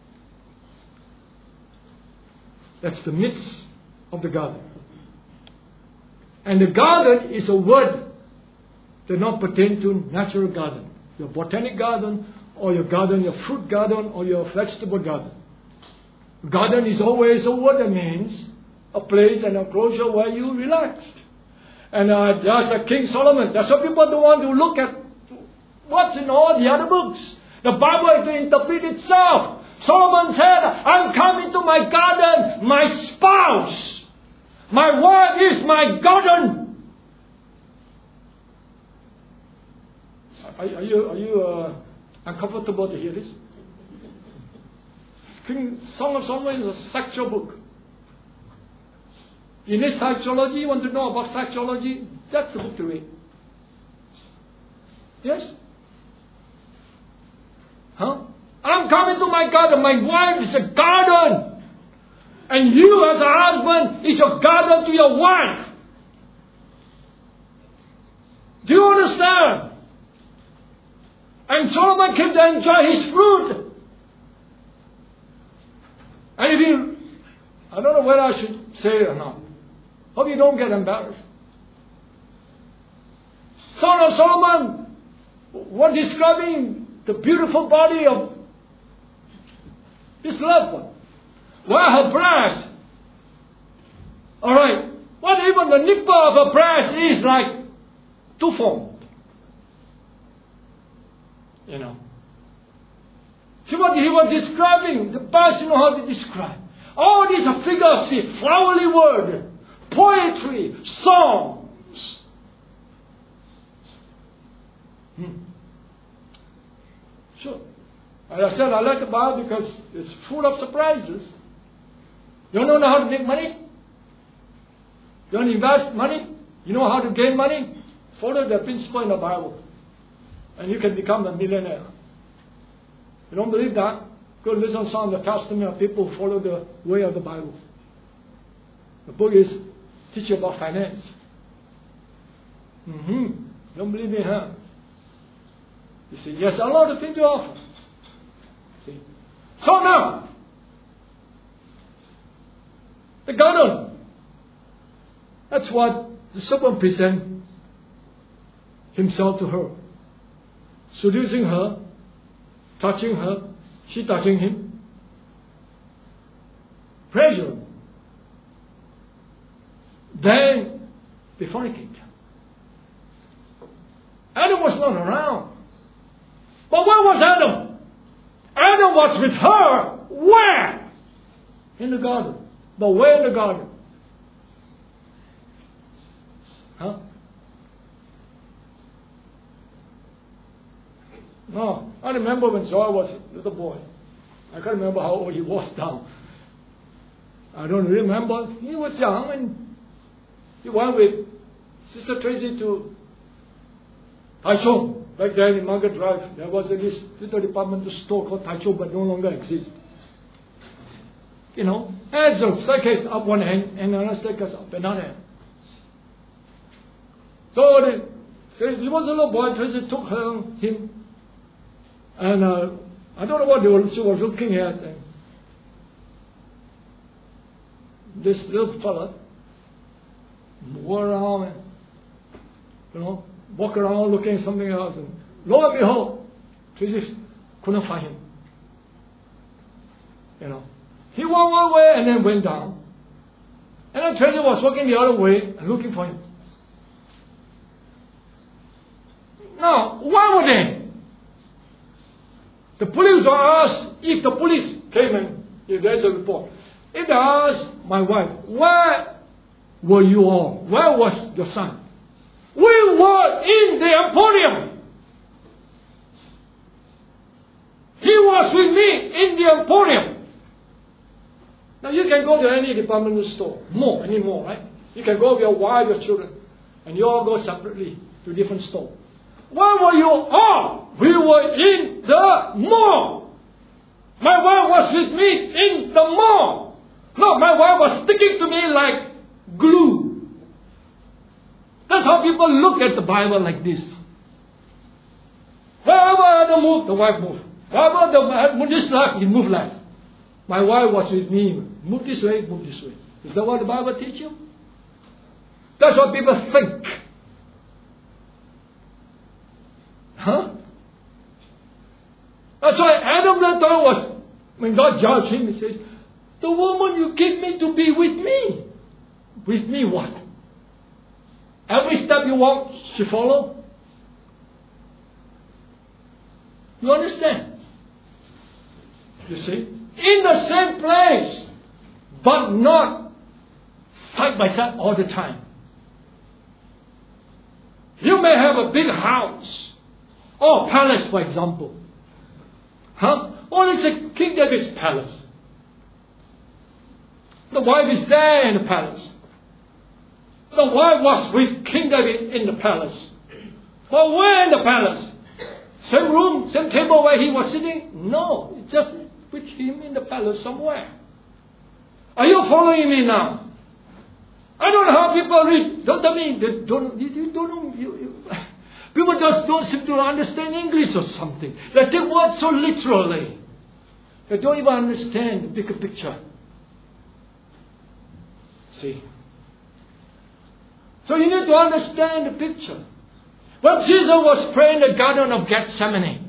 That's the midst of the garden. And the garden is a word that not pertain to natural garden. Your botanic garden, or your garden, your fruit garden, or your vegetable garden. Garden is always a word that means a place and enclosure where you relaxed. And uh, just like King Solomon, that's why people don't want to look at what's in all the other books. The Bible has to interpret itself. Solomon said, I'm coming to my garden, my spouse. My wife is my garden. Are, are you, are you uh, uncomfortable to hear this? King Song of Solomon is a sexual book. You need psychology, you want to know about psychology? That's the book to read. Yes? Huh? I'm coming to my garden. My wife is a garden. And you as a husband is a garden to your wife. Do you understand? And Solomon came to enjoy his fruit. And if you, I don't know whether I should say it or not. Hope you don't get embarrassed. Son of Solomon was describing the beautiful body of his loved one. Where her breast, alright, what even the nipple of her breast is like two-formed. You know. See what he was describing, the best you know how to describe. All these are figures, see, flowery word, poetry, songs. Hmm. Sure. As I said, I like the Bible because it's full of surprises. You don't know how to make money? You don't invest money? You know how to gain money? Follow the principle in the Bible. And you can become a millionaire. You don't believe that? Go listen to some of the testimony of people who follow the way of the Bible. The book is teach you about finance. Mm-hmm. Don't believe me, huh? You see, yes, a lot of things to offer. See? So now, the garden. That's what the serpent present himself to her. Seducing her, touching her, she touching him. Pleasure. Then they fornicate. Adam was not around. But where was Adam? Adam was with her. Where? In the garden. But where in the garden? Huh? No. I remember when Zoe was a little boy. I can't remember how old he was now. I don't remember. He was young and he went with Sister Tracy to Taichung. Back then in Margaret Drive, there was this little departmental store called Taichung, but no longer exists. You know, and so staircase up one end and another staircase up another end. So the, so he was a little boy. Tracy took her, him, and uh, I don't know what they were, she was looking at. And this little fella walk around and, you know, walk around looking at something else, and lo and behold, Tracy couldn't find him. You know, he went one way and then went down, and then Tracy was walking the other way and looking for him. Now, why were they? The police were asked, if the police came and if there's a report, if they asked my wife, where were you all? Where was your son? We were in the emporium. He was with me in the emporium. Now you can go to any department store, more, any more, right? You can go with your wife, your children, and you all go separately to different stores. Where were you all? We were in the mall. My wife was with me in the mall. No, my wife was sticking to me like glue. That's how people look at the Bible, like this. Wherever Adam moved, the wife moved. Wherever the moved this left, he moved left. My wife was with me. Move this way, move this way. Is that what the Bible teaches you? That's what people think. Huh? That's why Adam that time was, when God judged him, he says, the woman you give me to be with me. With me what? Every step you walk, she follow. You understand? You see? In the same place, but not side by side all the time. You may have a big house, or palace, for example. Huh? Or it's a King David's palace. The wife is there in the palace. The wife was with King David in the palace. But where in the palace? Same room, same table where he was sitting? No, just with him in the palace somewhere. Are you following me now? I don't know how people read. Don't tell me they don't. You, you don't know. You, you, people just don't seem to understand English or something. They take words so literally. They don't even understand the bigger picture. See. So you need to understand the picture. When Jesus was praying in the Garden of Gethsemane,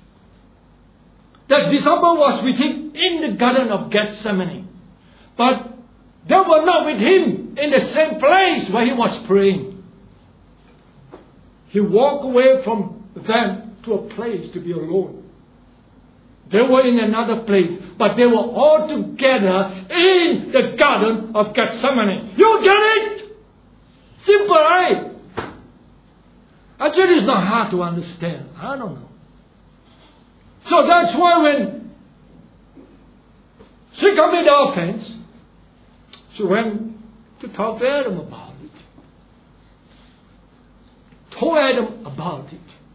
the disciple was with him in the Garden of Gethsemane. But they were not with him in the same place where he was praying. He walked away from them to a place to be alone. They were in another place, but they were all together in the Garden of Gethsemane. You get it? Simple, right? Actually, it's not hard to understand. I don't know. So that's why when she committed the offense, she went to talk to Adam about it. Told Adam about it.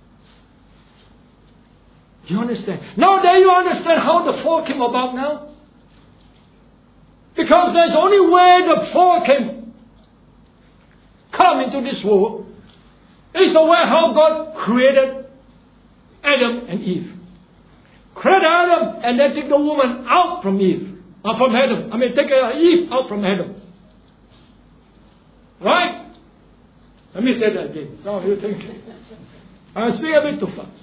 You understand? Now do you understand how the fall came about now? Because there's only way the fall can come into this world is the way how God created Adam and Eve. Create Adam and then take the woman out from Eve. Or from Adam. I mean take Eve out from Adam. Right? Let me say that again. Some of you think I'm speaking a bit too fast.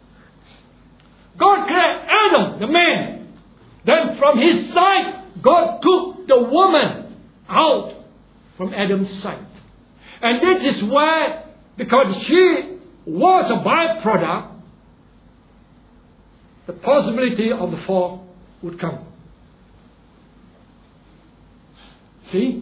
God created Adam, the man. Then from his side, God took the woman out from Adam's side. And this is where, because she was a byproduct, the possibility of the fall would come. See?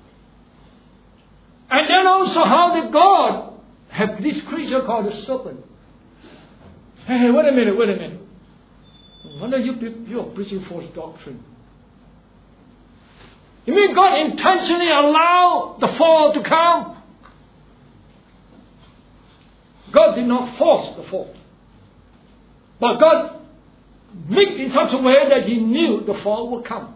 And then also how did God have this creature called a serpent? Hey, hey, wait a minute, wait a minute. No wonder you, you are preaching false doctrine. You mean God intentionally allowed the fall to come? God did not force the fall. But God made it in such a way that He knew the fall would come.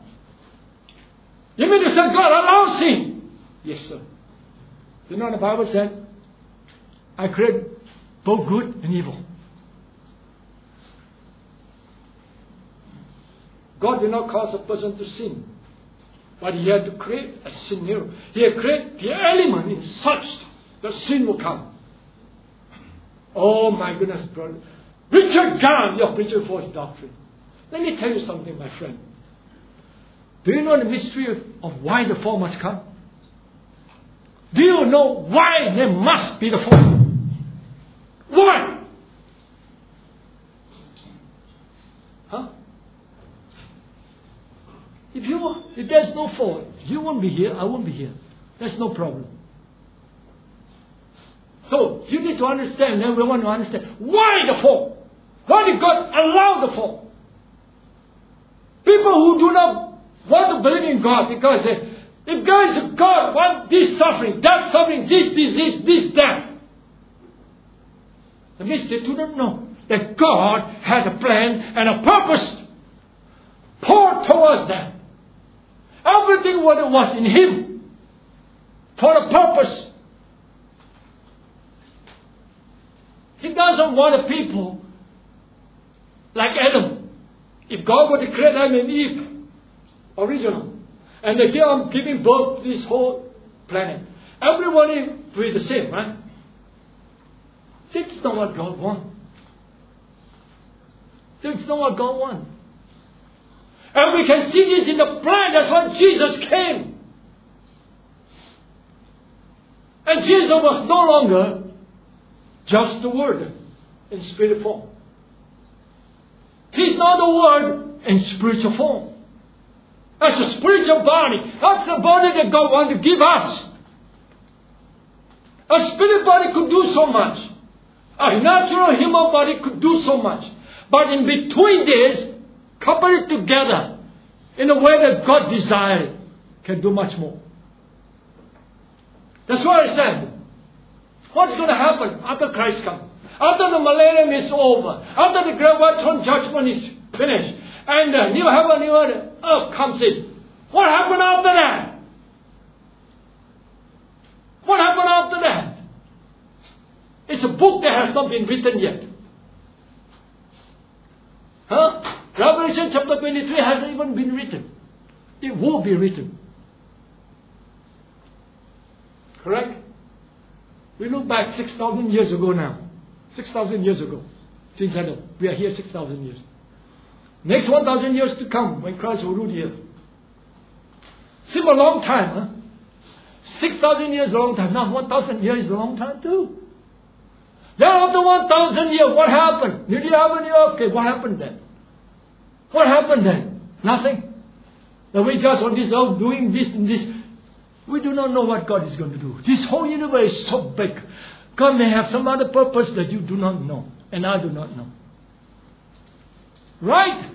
You mean to say God allows sin? Yes, sir. You know the Bible said, I create both good and evil. God did not cause a person to sin, but He had to create a scenario. He had created the element in such that sin will come. Oh my goodness, brother. Richard Gant, you're preaching false doctrine. Let me tell you something, my friend. Do you know the mystery of, of why the fall must come? Do you know why there must be the fall? Why? Huh? If you if there's no fall, you won't be here, I won't be here. There's no problem. So you need to understand, then we want to understand why the fall. Why did God allow the fall? People who do not want to believe in God because they, if God is God, want this suffering, that suffering, this disease, this death. That means they do not know that God had a plan and a purpose poured towards them. Everything what it was in Him for a purpose. He doesn't want a people like Adam. If God were to create Adam and Eve, original, and they keep on giving birth to this whole planet, everybody will be the same, right? That's not what God wants. That's not what God wants. And we can see this in the plan. That's why Jesus came. And Jesus was no longer just the Word in spirit form. He's not the Word in spiritual form. That's a spiritual body. That's the body that God wants to give us. A spirit body could do so much. A natural human body could do so much. But in between this, couple it together in a way that God desired, can do much more. That's what I said. What's going to happen after Christ comes? After the millennium is over, after the great white throne judgment is finished, and the new heaven, new earth comes in. What happened after that? What happened after that? It's a book that has not been written yet. Huh? Revelation chapter twenty-three hasn't even been written. It will be written. Correct? We look back six thousand years ago now. six thousand years ago. Since Adam. We are here six thousand years. Next one thousand years to come when Christ will rule here. Seems a long time, huh? six thousand years is a long time. Now one thousand years is a long time too. Then after one thousand years, what happened? New heaven, new earth. Okay, what happened then? What happened then? Nothing. The way God's on this earth doing this and this. We do not know what God is going to do. This whole universe is so big. God may have some other purpose that you do not know. And I do not know. Right?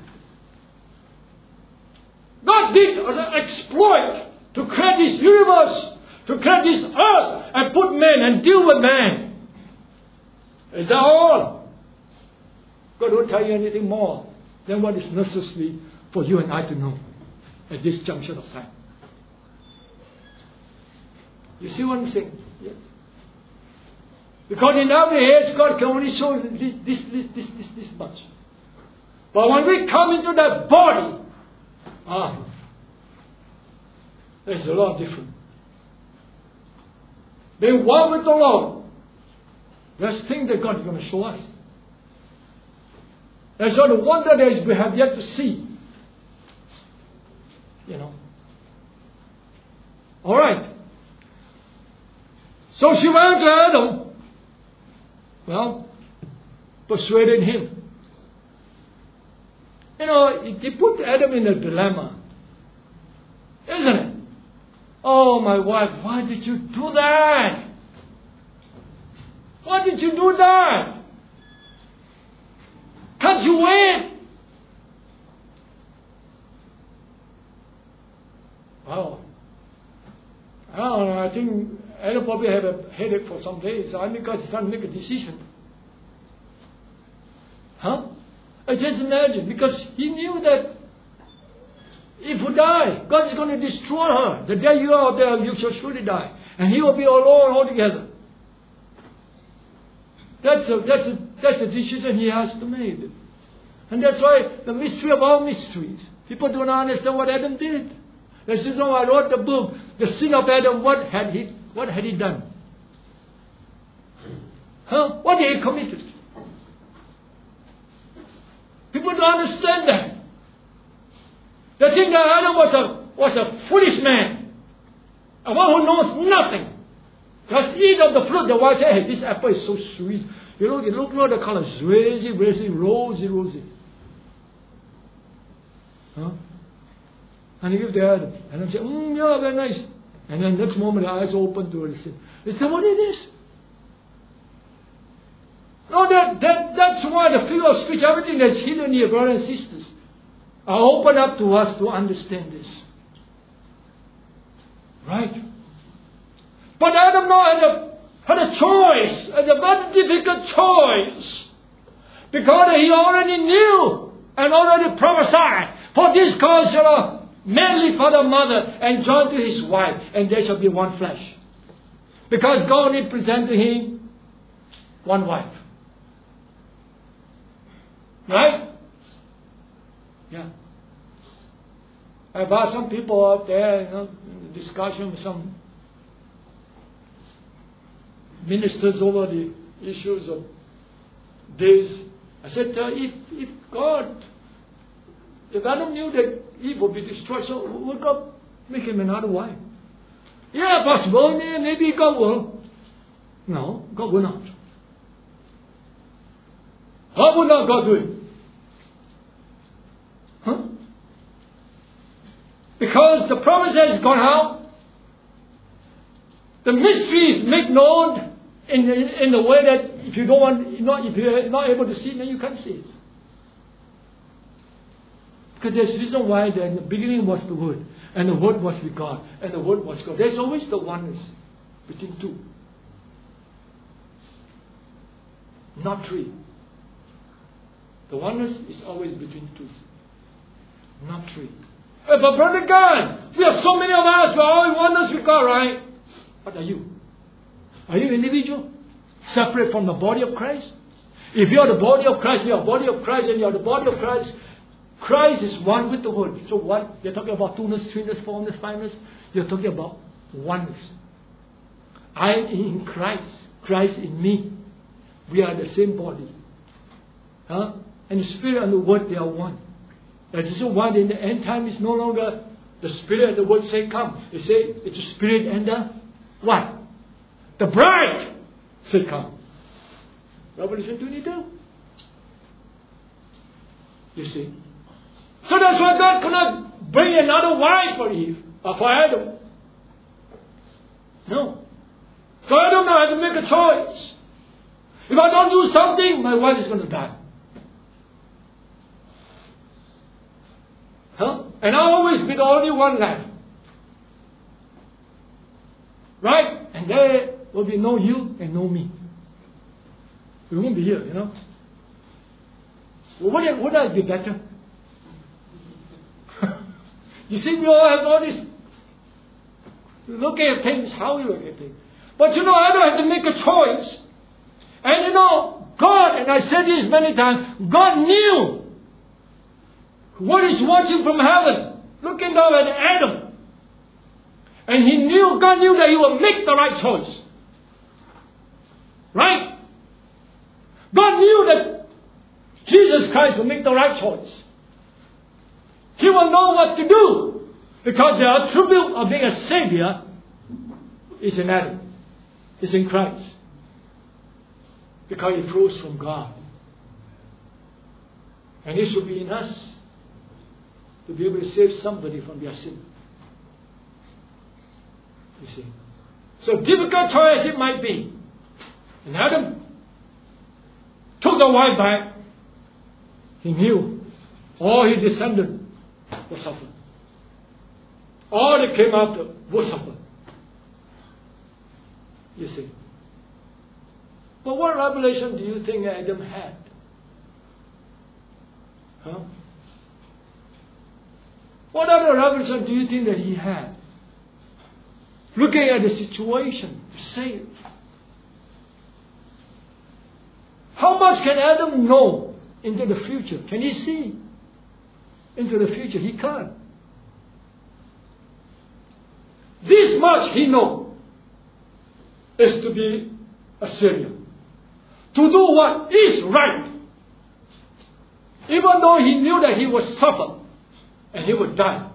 God did an exploit to create this universe, to create this earth, and put man and deal with man. Is that all? God won't tell you anything more than what is necessary for you and I to know at this junction of time. You see what I'm saying? Yes. Because in every age, God can only show this, this, this, this, this, this much. But when we come into that body, ah, there's a lot different. Being one with the Lord, there's things that God is going to show us. There's all the wonder that is we have yet to see. You know. All right. So she went to Adam. Well, persuaded him. You know, he put Adam in a dilemma. Isn't it? Oh, my wife, why did you do that? Why did you do that? Can't you wait? Well, I don't know. I think Adam probably had a headache for some days. I mean, because he can't make a decision. Huh? I just imagine, because he knew that if you die, God is going to destroy her. The day you are there, you shall surely die. And he will be alone altogether. That's a, that's a, that's a decision he has to make. And that's why the mystery of all mysteries. People do not understand what Adam did. That's the reason why I wrote the book, The Sin of Adam. What had he, what had he done? Huh? What did he commit? People don't understand that. They think that Adam was a, was a foolish man. A one who knows nothing. Just eat of the fruit. The wife said, hey, this apple is so sweet. You look, you look at the color. It's rosy, rosy, rosy, rosy. Huh? And he gives the Adam. And I say, mm, yeah, very nice. And then next moment, the eyes open to it. They say, what is this? No, that, that, that's why the figure of speech, everything that's hidden here, brothers and sisters, are open up to us to understand this. Right? But Adam now had a, had a choice, had a very difficult choice. Because he already knew and already prophesied, for this cause shall man leave father and mother and join to his wife, and they shall be one flesh. Because God did present to him one wife. Right? Yeah. I've asked some people out there, you know, in discussion with some ministers over the issues of this. I said, uh, if, if God, if Adam knew that Eve would be destroyed, so would God make him another wife? Yeah, possible. Maybe God will. No, God will not. How would not God do it? Huh? Because the promise has gone out. The mystery is made known in the, in the way that if you don't want, not, if you're not able to see it, then you can't see it. Because there's a reason why that in the beginning was the Word, and the Word was with God, and the Word was God. There's always the oneness between two, not three. The oneness is always between two, not three. Hey, but brother God, we have so many of us, we're all in oneness with God, right? What are you? Are you individual? Separate from the body of Christ? If you're the body of Christ, you're the body of Christ, and you're the body of Christ, Christ is one with the Word. So what? You're talking about two-ness, three-ness, four-ness, five-ness. You're talking about oneness. I am in Christ. Christ in me. We are the same body. Huh? And the Spirit and the Word, they are one. That is why in the end time is no longer the Spirit and the Word say come. They say it's the Spirit and the what? The bride say come. Revelation twenty-two. You see? So that's why God could not bring another wife for Eve or for Adam. No. So Adam now had to make a choice. If I don't do something, my wife is going to die. Huh? And I'll always be the only one left. Right? And there will be no you and no me. We won't be here, you know. Well, wouldn't, wouldn't that be better? You see, we all have all this looking at things, how we look at things. But you know, I don't have to make a choice. And you know, God, and I said this many times, God knew what is watching from heaven, looking down at Adam. And he knew, God knew that he would make the right choice. Right? God knew that Jesus Christ would make the right choice. He will know what to do. Because the attribute of being a Savior is in Adam. Is in Christ. Because it flows from God. And it should be in us to be able to save somebody from their sin. You see. So difficult choice it might be. And Adam took the wife back. He knew all his descendants will suffer. All that came after will suffer. You see. But what revelation do you think Adam had? Huh? What other revelation do you think that he had? Looking at the situation to save. How much can Adam know into the future? Can he see into the future? He can't. This much he knows is to be a Savior. To do what is right. Even though he knew that he would suffer and he would die.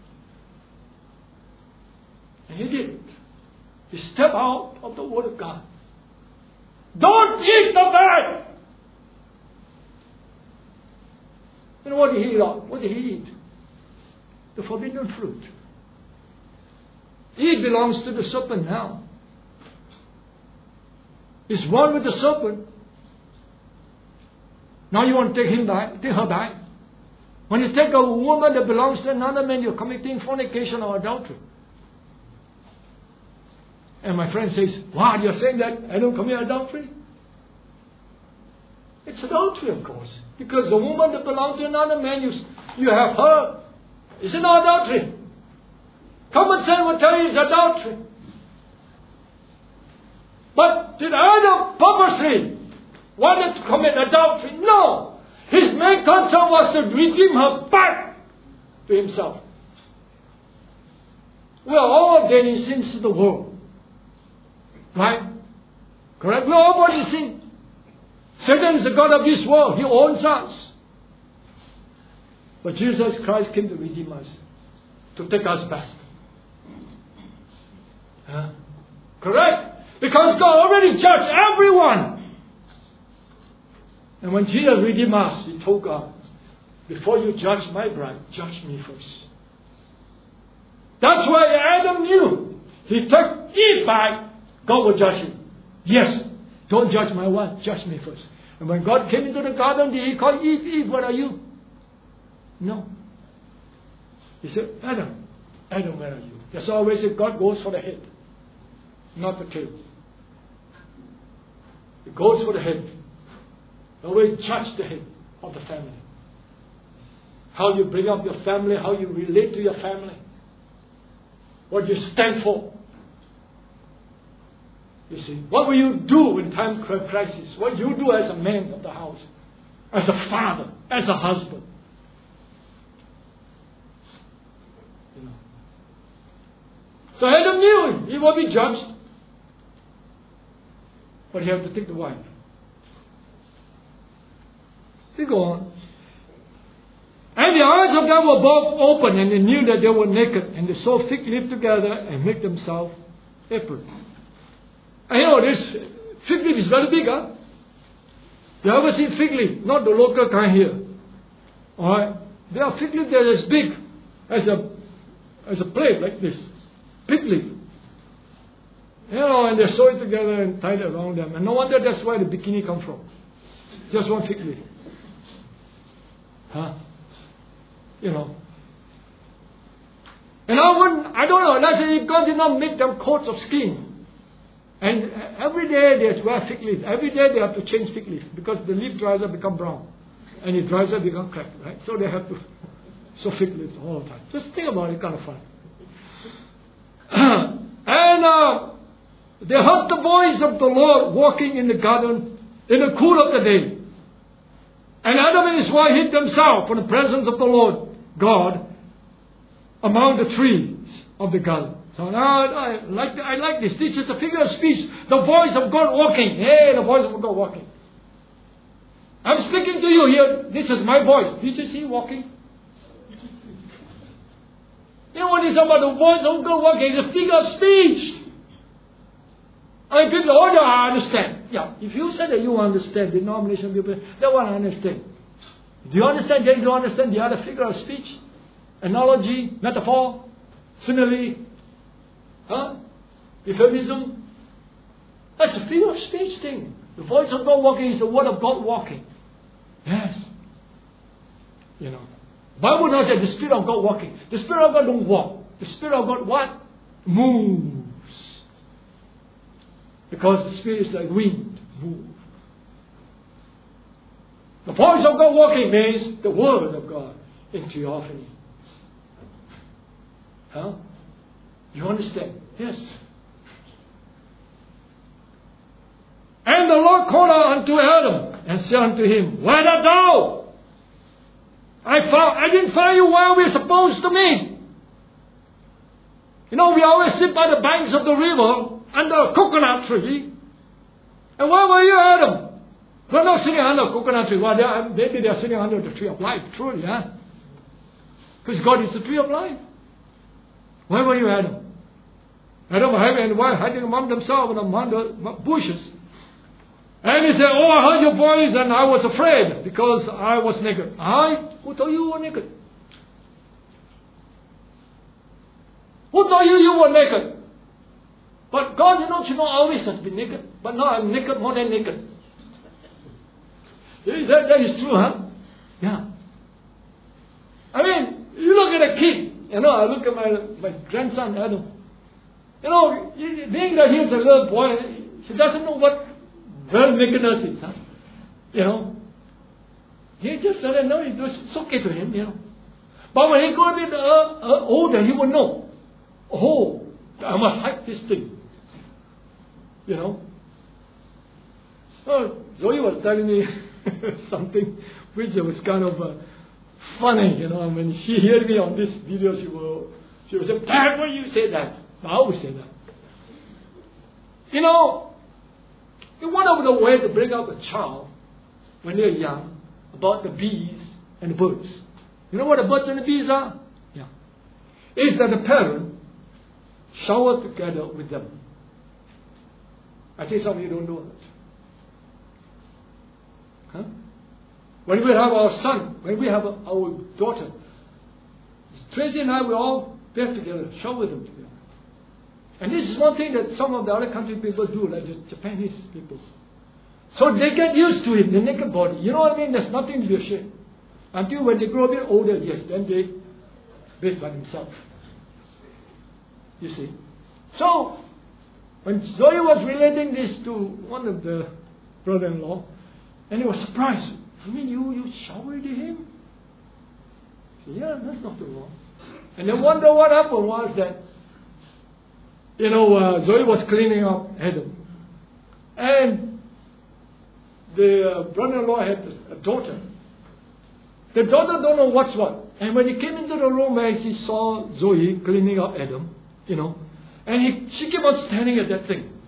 And he did. He stepped out of the Word of God. Don't eat of that! You know what did he eat? What did he eat? The forbidden fruit. It belongs to the serpent now. He's one with the serpent. Now you want to take him back, take her back. When you take a woman that belongs to another man, you're committing fornication or adultery. And my friend says, wow, you're saying that I don't commit adultery? It's adultery, of course. Because the woman that belongs to another man, you, you have her. It's not adultery. Common sense will tell you it's adultery. But did Adam purposely wanted to commit adultery? No. His main concern was to redeem her back to himself. We are all getting sins to the world. Right? Correct? We are all born in sin. Satan is the God of this world. He owns us. But Jesus Christ came to redeem us. To take us back. Huh? Correct? Because God already judged everyone. And when Jesus redeemed us, He told God, before you judge my bride, judge me first. That's why Adam knew. He took Eve back, God will judge him. Yes, don't judge my wife, judge me first. And when God came into the garden, did He call Eve, Eve, what are you? No. He said, Adam, Adam, where are you? That's always said God goes for the head, not the tail. He goes for the head. Always judge the head of the family. How you bring up your family, how you relate to your family. What you stand for. You see, what will you do in time of crisis? What you do as a man of the house, as a father, as a husband. You know. So Adam knew he will be judged. But he had to take the wife. We go on. And the eyes of them were both open, and they knew that they were naked, and they sewed fig leaf together and made themselves aprons. And you know, this fig leaf is very big, huh? You ever seen fig leaf? Not the local kind here. Alright? There are fig leaf that is big as a as a plate like this. Fig leaf. You know, and they sew it together and tie it around them. And no wonder that's where the bikini come from. Just one fig leaf. Huh? You know. And I wouldn't, I don't know, let's say God did not make them coats of skin. And every day they wear fig leaf. Every day they have to change fig leaf because the leaf dries up, become brown. And it dries up, become cracked, right? So they have to sew fig leaves all the time. Just think about it, kind of fun. and uh, they heard the voice of the Lord walking in the garden in the cool of the day. And Adam and his wife hid themselves from the presence of the Lord God among the trees of the garden. So now I like I like this. This is a figure of speech. The voice of God walking. Hey, the voice of God walking. I'm speaking to you here. This is my voice. Did you see walking? You know what is about the voice of God walking? It's a figure of speech. I mean, people, oh, no, I understand. Yeah, if you say that you understand, denomination people, they want to understand. Do you understand? They don't understand the other figure of speech, analogy, metaphor, simile, huh? Euphemism. That's a figure of speech thing. The voice of God walking is the word of God walking. Yes. You know. Bible knows that the Spirit of God walking. The Spirit of God don't walk. The Spirit of God what? Moves. Because the Spirit is like wind. Move. The voice of God walking means the Word of God into your offering. Huh? You understand? Yes. And the Lord called out unto Adam and said unto him, Where art thou? I found, I didn't find you where we're supposed to meet. You know, we always sit by the banks of the river under a coconut tree. And where were you, Adam? We're not sitting under a coconut tree. Well, they are, maybe they're sitting under the tree of life, truly, huh? Because God is the tree of life. Where were you, Adam? Adam and wife hiding among themselves and among the bushes. And he said, Oh, I heard your voice and I was afraid because I was naked. I? Who told you you were naked? Who told you you were naked? But God, you know, you know, always has been naked. But now I'm naked more than naked. That, that is true, huh? Yeah. I mean, you look at a kid. You know, I look at my, my grandson, Adam. You know, being that he's a little boy, he doesn't know what real nakedness is, huh? You know. He just doesn't know. It's okay to him, you know. But when he got a bit uh, uh, older, he will know. Oh, I must hide this thing. You know. Oh, Zoe was telling me something which was kind of uh, funny, you know. When she heard me on this video, she will, she will say, Dad, why you say that? I always say that. You know, one of the ways to bring up a child when they're young about the bees and the birds. You know what the birds and the bees are? Yeah. Is that the parent shower together with them. I think some of you don't know that. Huh? When we have our son, when we have our daughter, Tracy and I, we all bathe together, shower them together. And this is one thing that some of the other country people do, like the Japanese people. So they get used to it, the naked body. You know what I mean? There's nothing to be ashamed. Until when they grow a bit older, yes, then they bathe by themselves. You see. So, when Zoe was relating this to one of the brother-in-law, and he was surprised. I mean, you, you showered him? He said, yeah, that's not too wrong. And then wonder what happened was that, you know, uh, Zoe was cleaning up Adam. And the uh, brother-in-law had a daughter. The daughter don't know what's what. And when he came into the room where he saw Zoe cleaning up Adam, you know, and he, she kept on staring at that thing.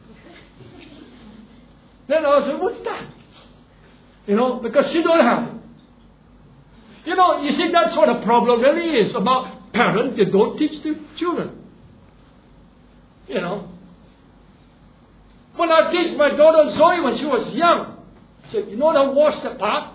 Then I said, what's that? You know, because she don't have it. You know, you see, that's what the problem really is about parents. They don't teach the children. You know. When I teach my daughter Zoe when she was young, I said, you know how to wash the pot?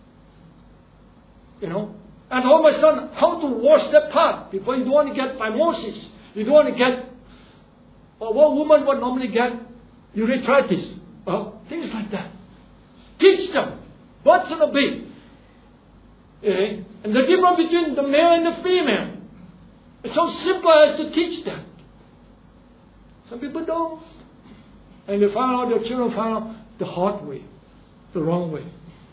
You know. And told my son how to wash the pot before you don't want to get phimosis. You don't want to get, or what woman would normally get, urethritis. Well, things like that. Teach them what's in a bee. Eh? And the difference between the male and the female. It's so simple as to teach them. Some people don't. And they find out, their children find out the hard way, the wrong way.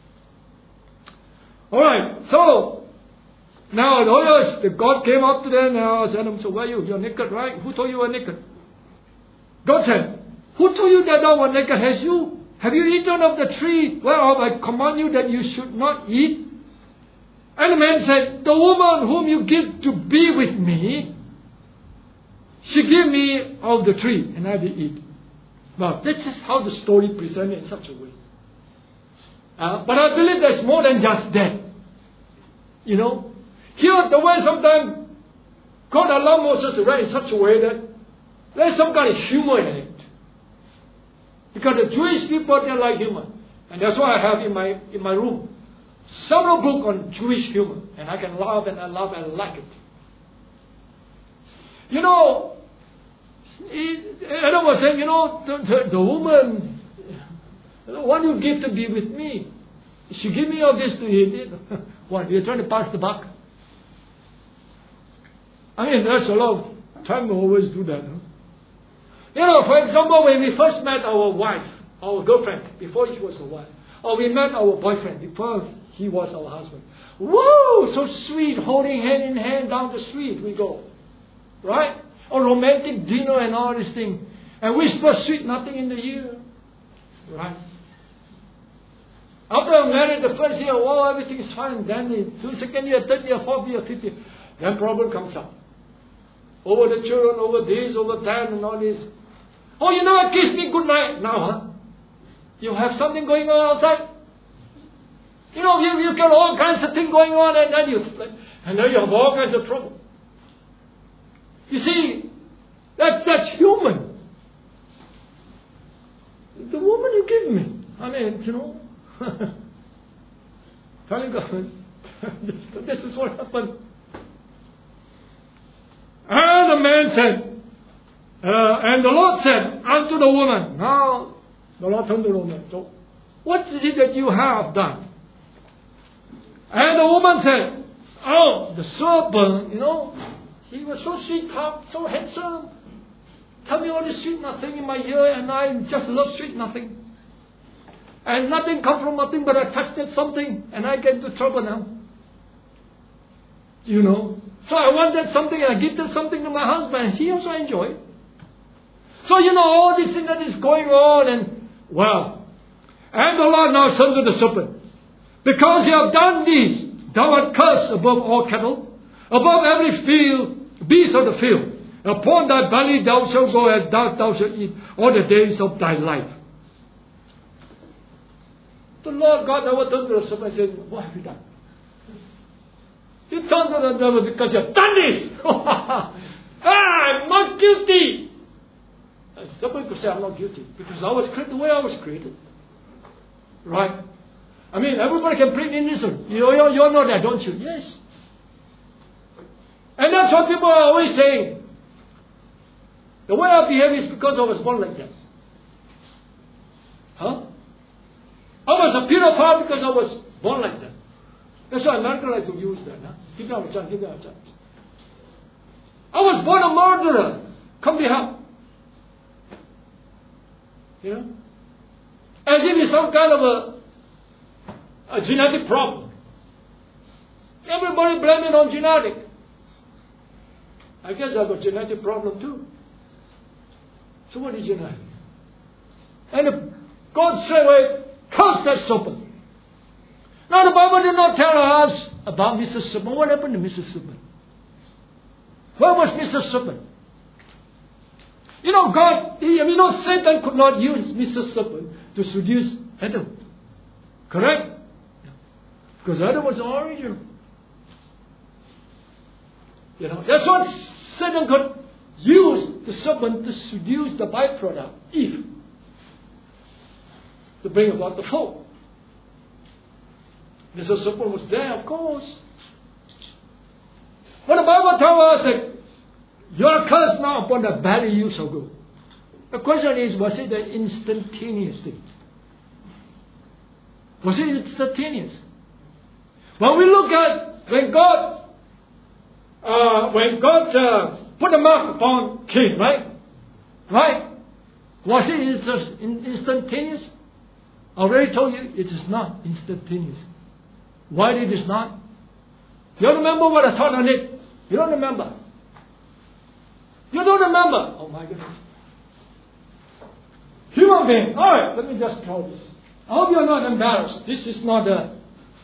Alright, so now notice that God came up to them and asked them, so where are you? You're naked, right? Who told you you were naked? God said, who told you that thou were naked? Has you? Have you eaten of the tree whereof I command you that you should not eat? And the man said, the woman whom you give to be with me, she gave me of the tree, and I did eat. Now, this is how the story presented in such a way. Uh, but I believe there's more than just that. You know, here the way sometimes God allowed Moses to write in such a way that there's some kind of humor in it. Because the Jewish people, they like humor. And that's why I have in my in my room several books on Jewish humor. And I can laugh and I laugh and I like it. You know, Adam was saying, you know, the, the, the woman, the one you give to be with me, she gave me all this to eat. What, you're trying to pass the buck? I mean, there's a lot of time we always do that. Huh? You know, for example, when we first met our wife, our girlfriend, before she was a wife, or we met our boyfriend before he was our husband. Woo! So sweet, holding hand in hand down the street we go. Right? Or romantic dinner and all this thing. And whisper sweet nothing in the ear. Right? After I'm married, the first year, oh, everything is fine. Then the second year, third year, fourth year, fifth year, then problem comes up. Over the children, over this, over that, and all this. Oh, you never kiss me good night. Now, huh? You have something going on outside? You know, you, you got all kinds of things going on, and then you, and then you have all kinds of trouble. You see, that's, that's human. The woman you give me, I mean, you know, telling God, this, this is what happened. And the man said, uh, and the Lord said unto the woman, now the Lord turned to the woman, so what is it that you have done? And the woman said, oh, the serpent, you know, he was so sweet, so handsome. Tell me all this sweet nothing in my ear, and I just love sweet nothing. And nothing come from nothing, but I touched something, and I get into trouble now. You know. So I wanted something, and I gifted something to my husband, and he also enjoyed. So, you know, all this thing that is going on, and, well. And the Lord now said to the serpent, because you have done this, thou art cursed above all cattle, above every field, beast of the field. Upon thy belly thou shalt go, as thou, thou shalt eat all the days of thy life. The Lord God never turned to the serpent and said, what have you done? He turned to the devil, because you have done this. ah, I'm not guilty. And somebody could say, I'm not guilty, because I was created the way I was created. Right? I mean, everybody can plead innocent. You, you, you know that, don't you? Yes. And that's what people are always saying. The way I behave is because I was born like that. Huh? I was a pedophile because I was born like that. That's why America like to use that. Huh? Give them a chance, give them a chance. I was born a murderer. Come to help. You know? As if it's some kind of a, a genetic problem. Everybody blame it on genetic. I guess I have a genetic problem too. So what is genetic? And if God straight away cursed that serpent. Now the Bible did not tell us about Mister Serpent. What happened to Mister Serpent? Where was Mister Serpent? You know, God, he, you know, Satan could not use Mister Serpent to seduce Adam. Correct? Because Adam was the origin. You know, that's what Satan could use the serpent to seduce the byproduct, Eve, to bring about the fall. Mister Serpent was there, of course. But the Bible tells us that you are cursed now upon the belly you shall go. The question is, was it an instantaneous thing? Was it instantaneous? When we look at when God, uh, when God uh, put a mark upon Cain, right? Right? Was it instantaneous? I already told you it is not instantaneous. Why it is not? You don't remember what I taught on it? You don't remember? You don't remember? Oh my goodness. Human being. Alright, let me just tell this. I hope you're not embarrassed. This is not a...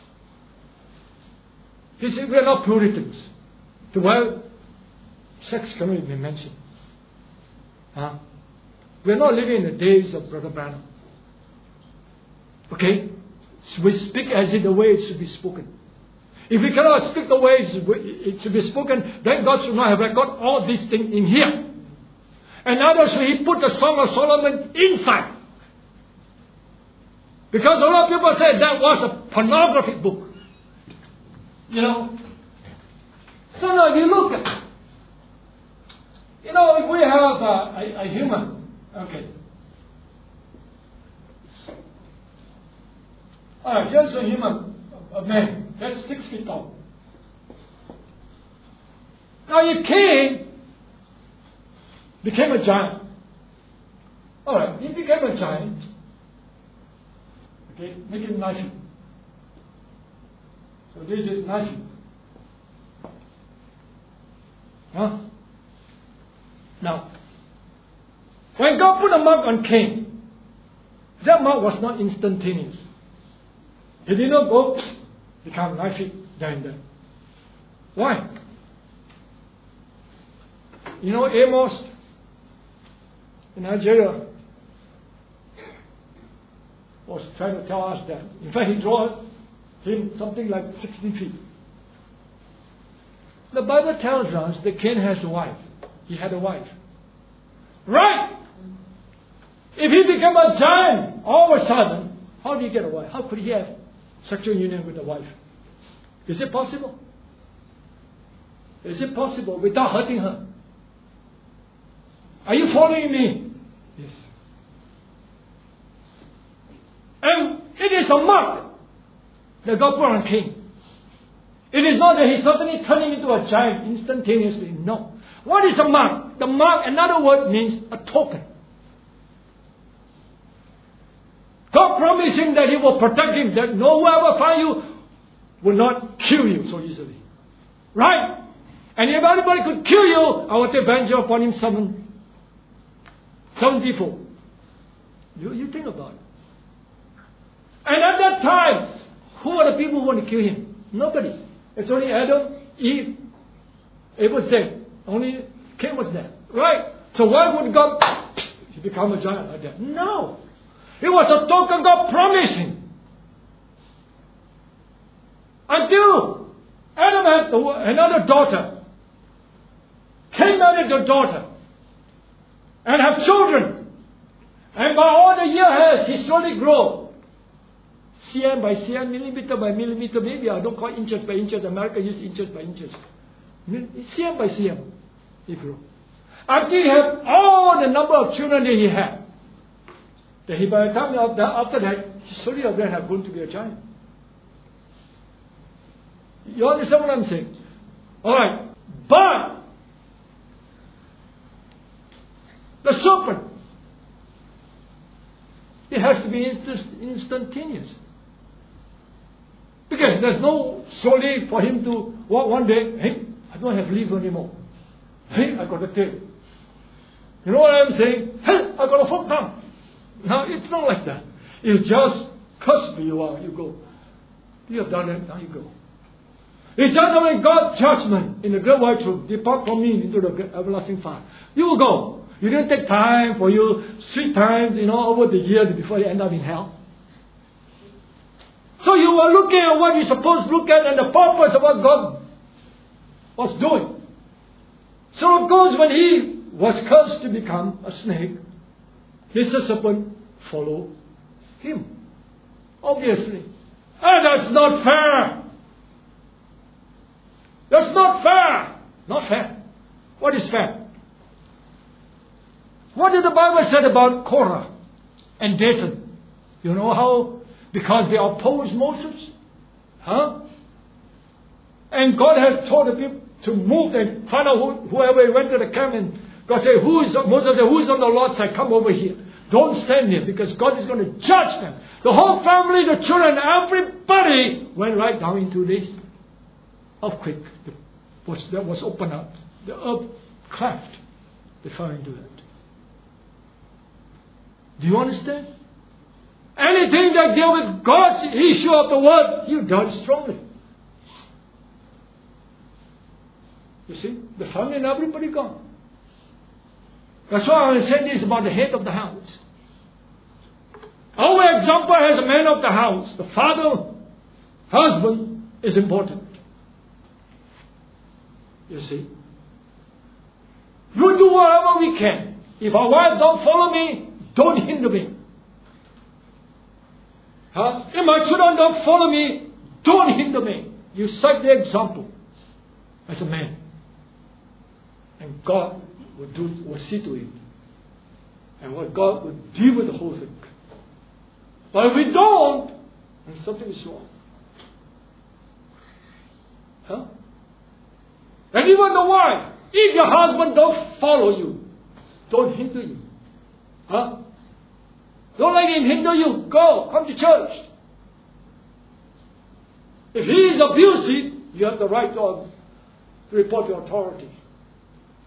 This is, we're not Puritans. Well, sex cannot be mentioned. Huh? We're not living in the days of Brother Branham. Okay? So we speak as in the way it should be spoken. If we cannot speak the way it should be spoken, then God should not have recorded all these things in here. And others, He put the Song of Solomon inside. Because a lot of people say that was a pornographic book. You know? So now if you look at it, you know, if we have a, a, a human, okay. Alright, here's a human, a man, that's six feet tall. Now if Cain became a giant, alright, he became a giant, okay, make him Nephi. So this is Nephi. Huh? Now, when God put a mark on Cain, That mark was not instantaneous. He did not go, become nine feet there and then. Why? You know, Amos in Nigeria was trying to tell us that. In fact, he drew him something like sixty feet. The Bible tells us that Cain has a wife. He had a wife. Right! If he became a giant all of a sudden, how did he get a wife? How could he have sexual union with a wife? Is it possible? Is it possible without hurting her? Are you following me? Yes. And it is a mark that God put on Cain. It is not that he suddenly turned him into a giant instantaneously. No. What is a mark? The mark, another word, means a token. God promised him that he will protect him, that no whoever find you will not kill you so easily. Right? And if anybody could kill you, I will take vengeance upon him seven, seventy-fold. You, you think about it. And at that time, who are the people who want to kill him? Nobody. It's only Adam, Eve. It was dead. Only Cain was dead. Right? So why would God he become a giant like that? No. It was a token God promised him. Until Adam had another daughter. Cain married the daughter. And have children. And by all the years, he slowly grew. Cm by cm, millimeter by millimeter, maybe I don't call it inches by inches. America uses inches by inches. Cm by cm, he grew. Until he had all the number of children that he had. That he, by the time after, after that, he slowly again had grown to be a giant. You understand what I'm saying? Alright. But the serpent, it has to be instant, instantaneous. Because there's no solely for him to walk one day, hey, I don't have liver anymore. Hey, I got a tail. You know what I'm saying? Hey, I got a foot tongue. Now, it's not like that. It's just curse me, you are, you go. You have done it, now you go. It's just when God's judgment in the great white throne, depart from me into the everlasting fire. You will go. You didn't take time for you, sweet time, you know, over the years before you end up in hell. So you were looking at what you're supposed to look at and the purpose of what God was doing. So of course when he was cursed to become a snake, his serpent followed him. Obviously. And that's not fair. That's not fair. Not fair. What is fair? What did the Bible say about Korah and Dathan? You know how? Because they opposed Moses. Huh? And God had told the people to move and find out who, whoever went to the camp, and God said, who is, Moses said, who is on the Lord's side? Come over here. Don't stand here because God is going to judge them. The whole family, the children, everybody went right down into this earthquake that was opened up. The earth cleft. They fell into it. Do you understand? Anything that deals with God's issue of the word, you doubt strongly. You see, the family and everybody gone. That's why I said this about the head of the house. Our example as a man of the house, the father, husband, is important. You see, we do whatever we can. If our wife don't follow me, don't hinder me. Huh? If my children don't follow me, don't hinder me. You set the example as a man. And God will do will see to it. And what God will deal with the whole thing. But if we don't, then something is wrong. Huh? And even the wife, if your husband don't follow you, don't hinder you. Huh? Don't let him hinder you. Go. Come to church. If he is abusive, you have the right to report to authority.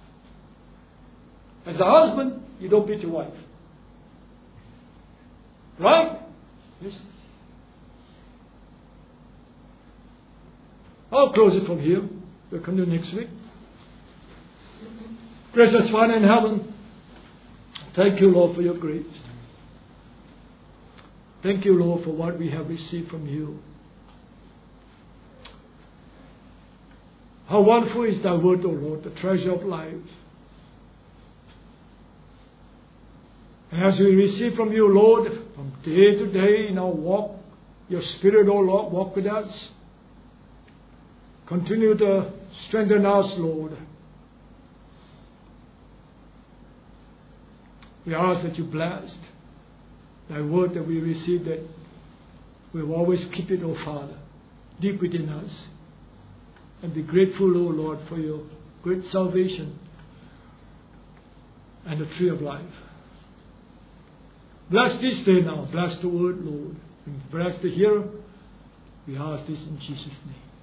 As a husband, you don't beat your wife. Right? Yes. I'll close it from here. We'll come to next week. Gracious Father in heaven, thank you, Lord, for your grace. Thank you, Lord, for what we have received from you. How wonderful is thy word, O Lord, the treasure of life. And as we receive from you, Lord, from day to day in our walk, your Spirit, O Lord, walk with us. Continue to strengthen us, Lord. We ask that you bless thy word that we receive, that we will always keep it, O Father, deep within us. And be grateful, O Lord, for your great salvation and the tree of life. Bless this day now. Bless the word, Lord. And bless the hearer. We ask this in Jesus' name.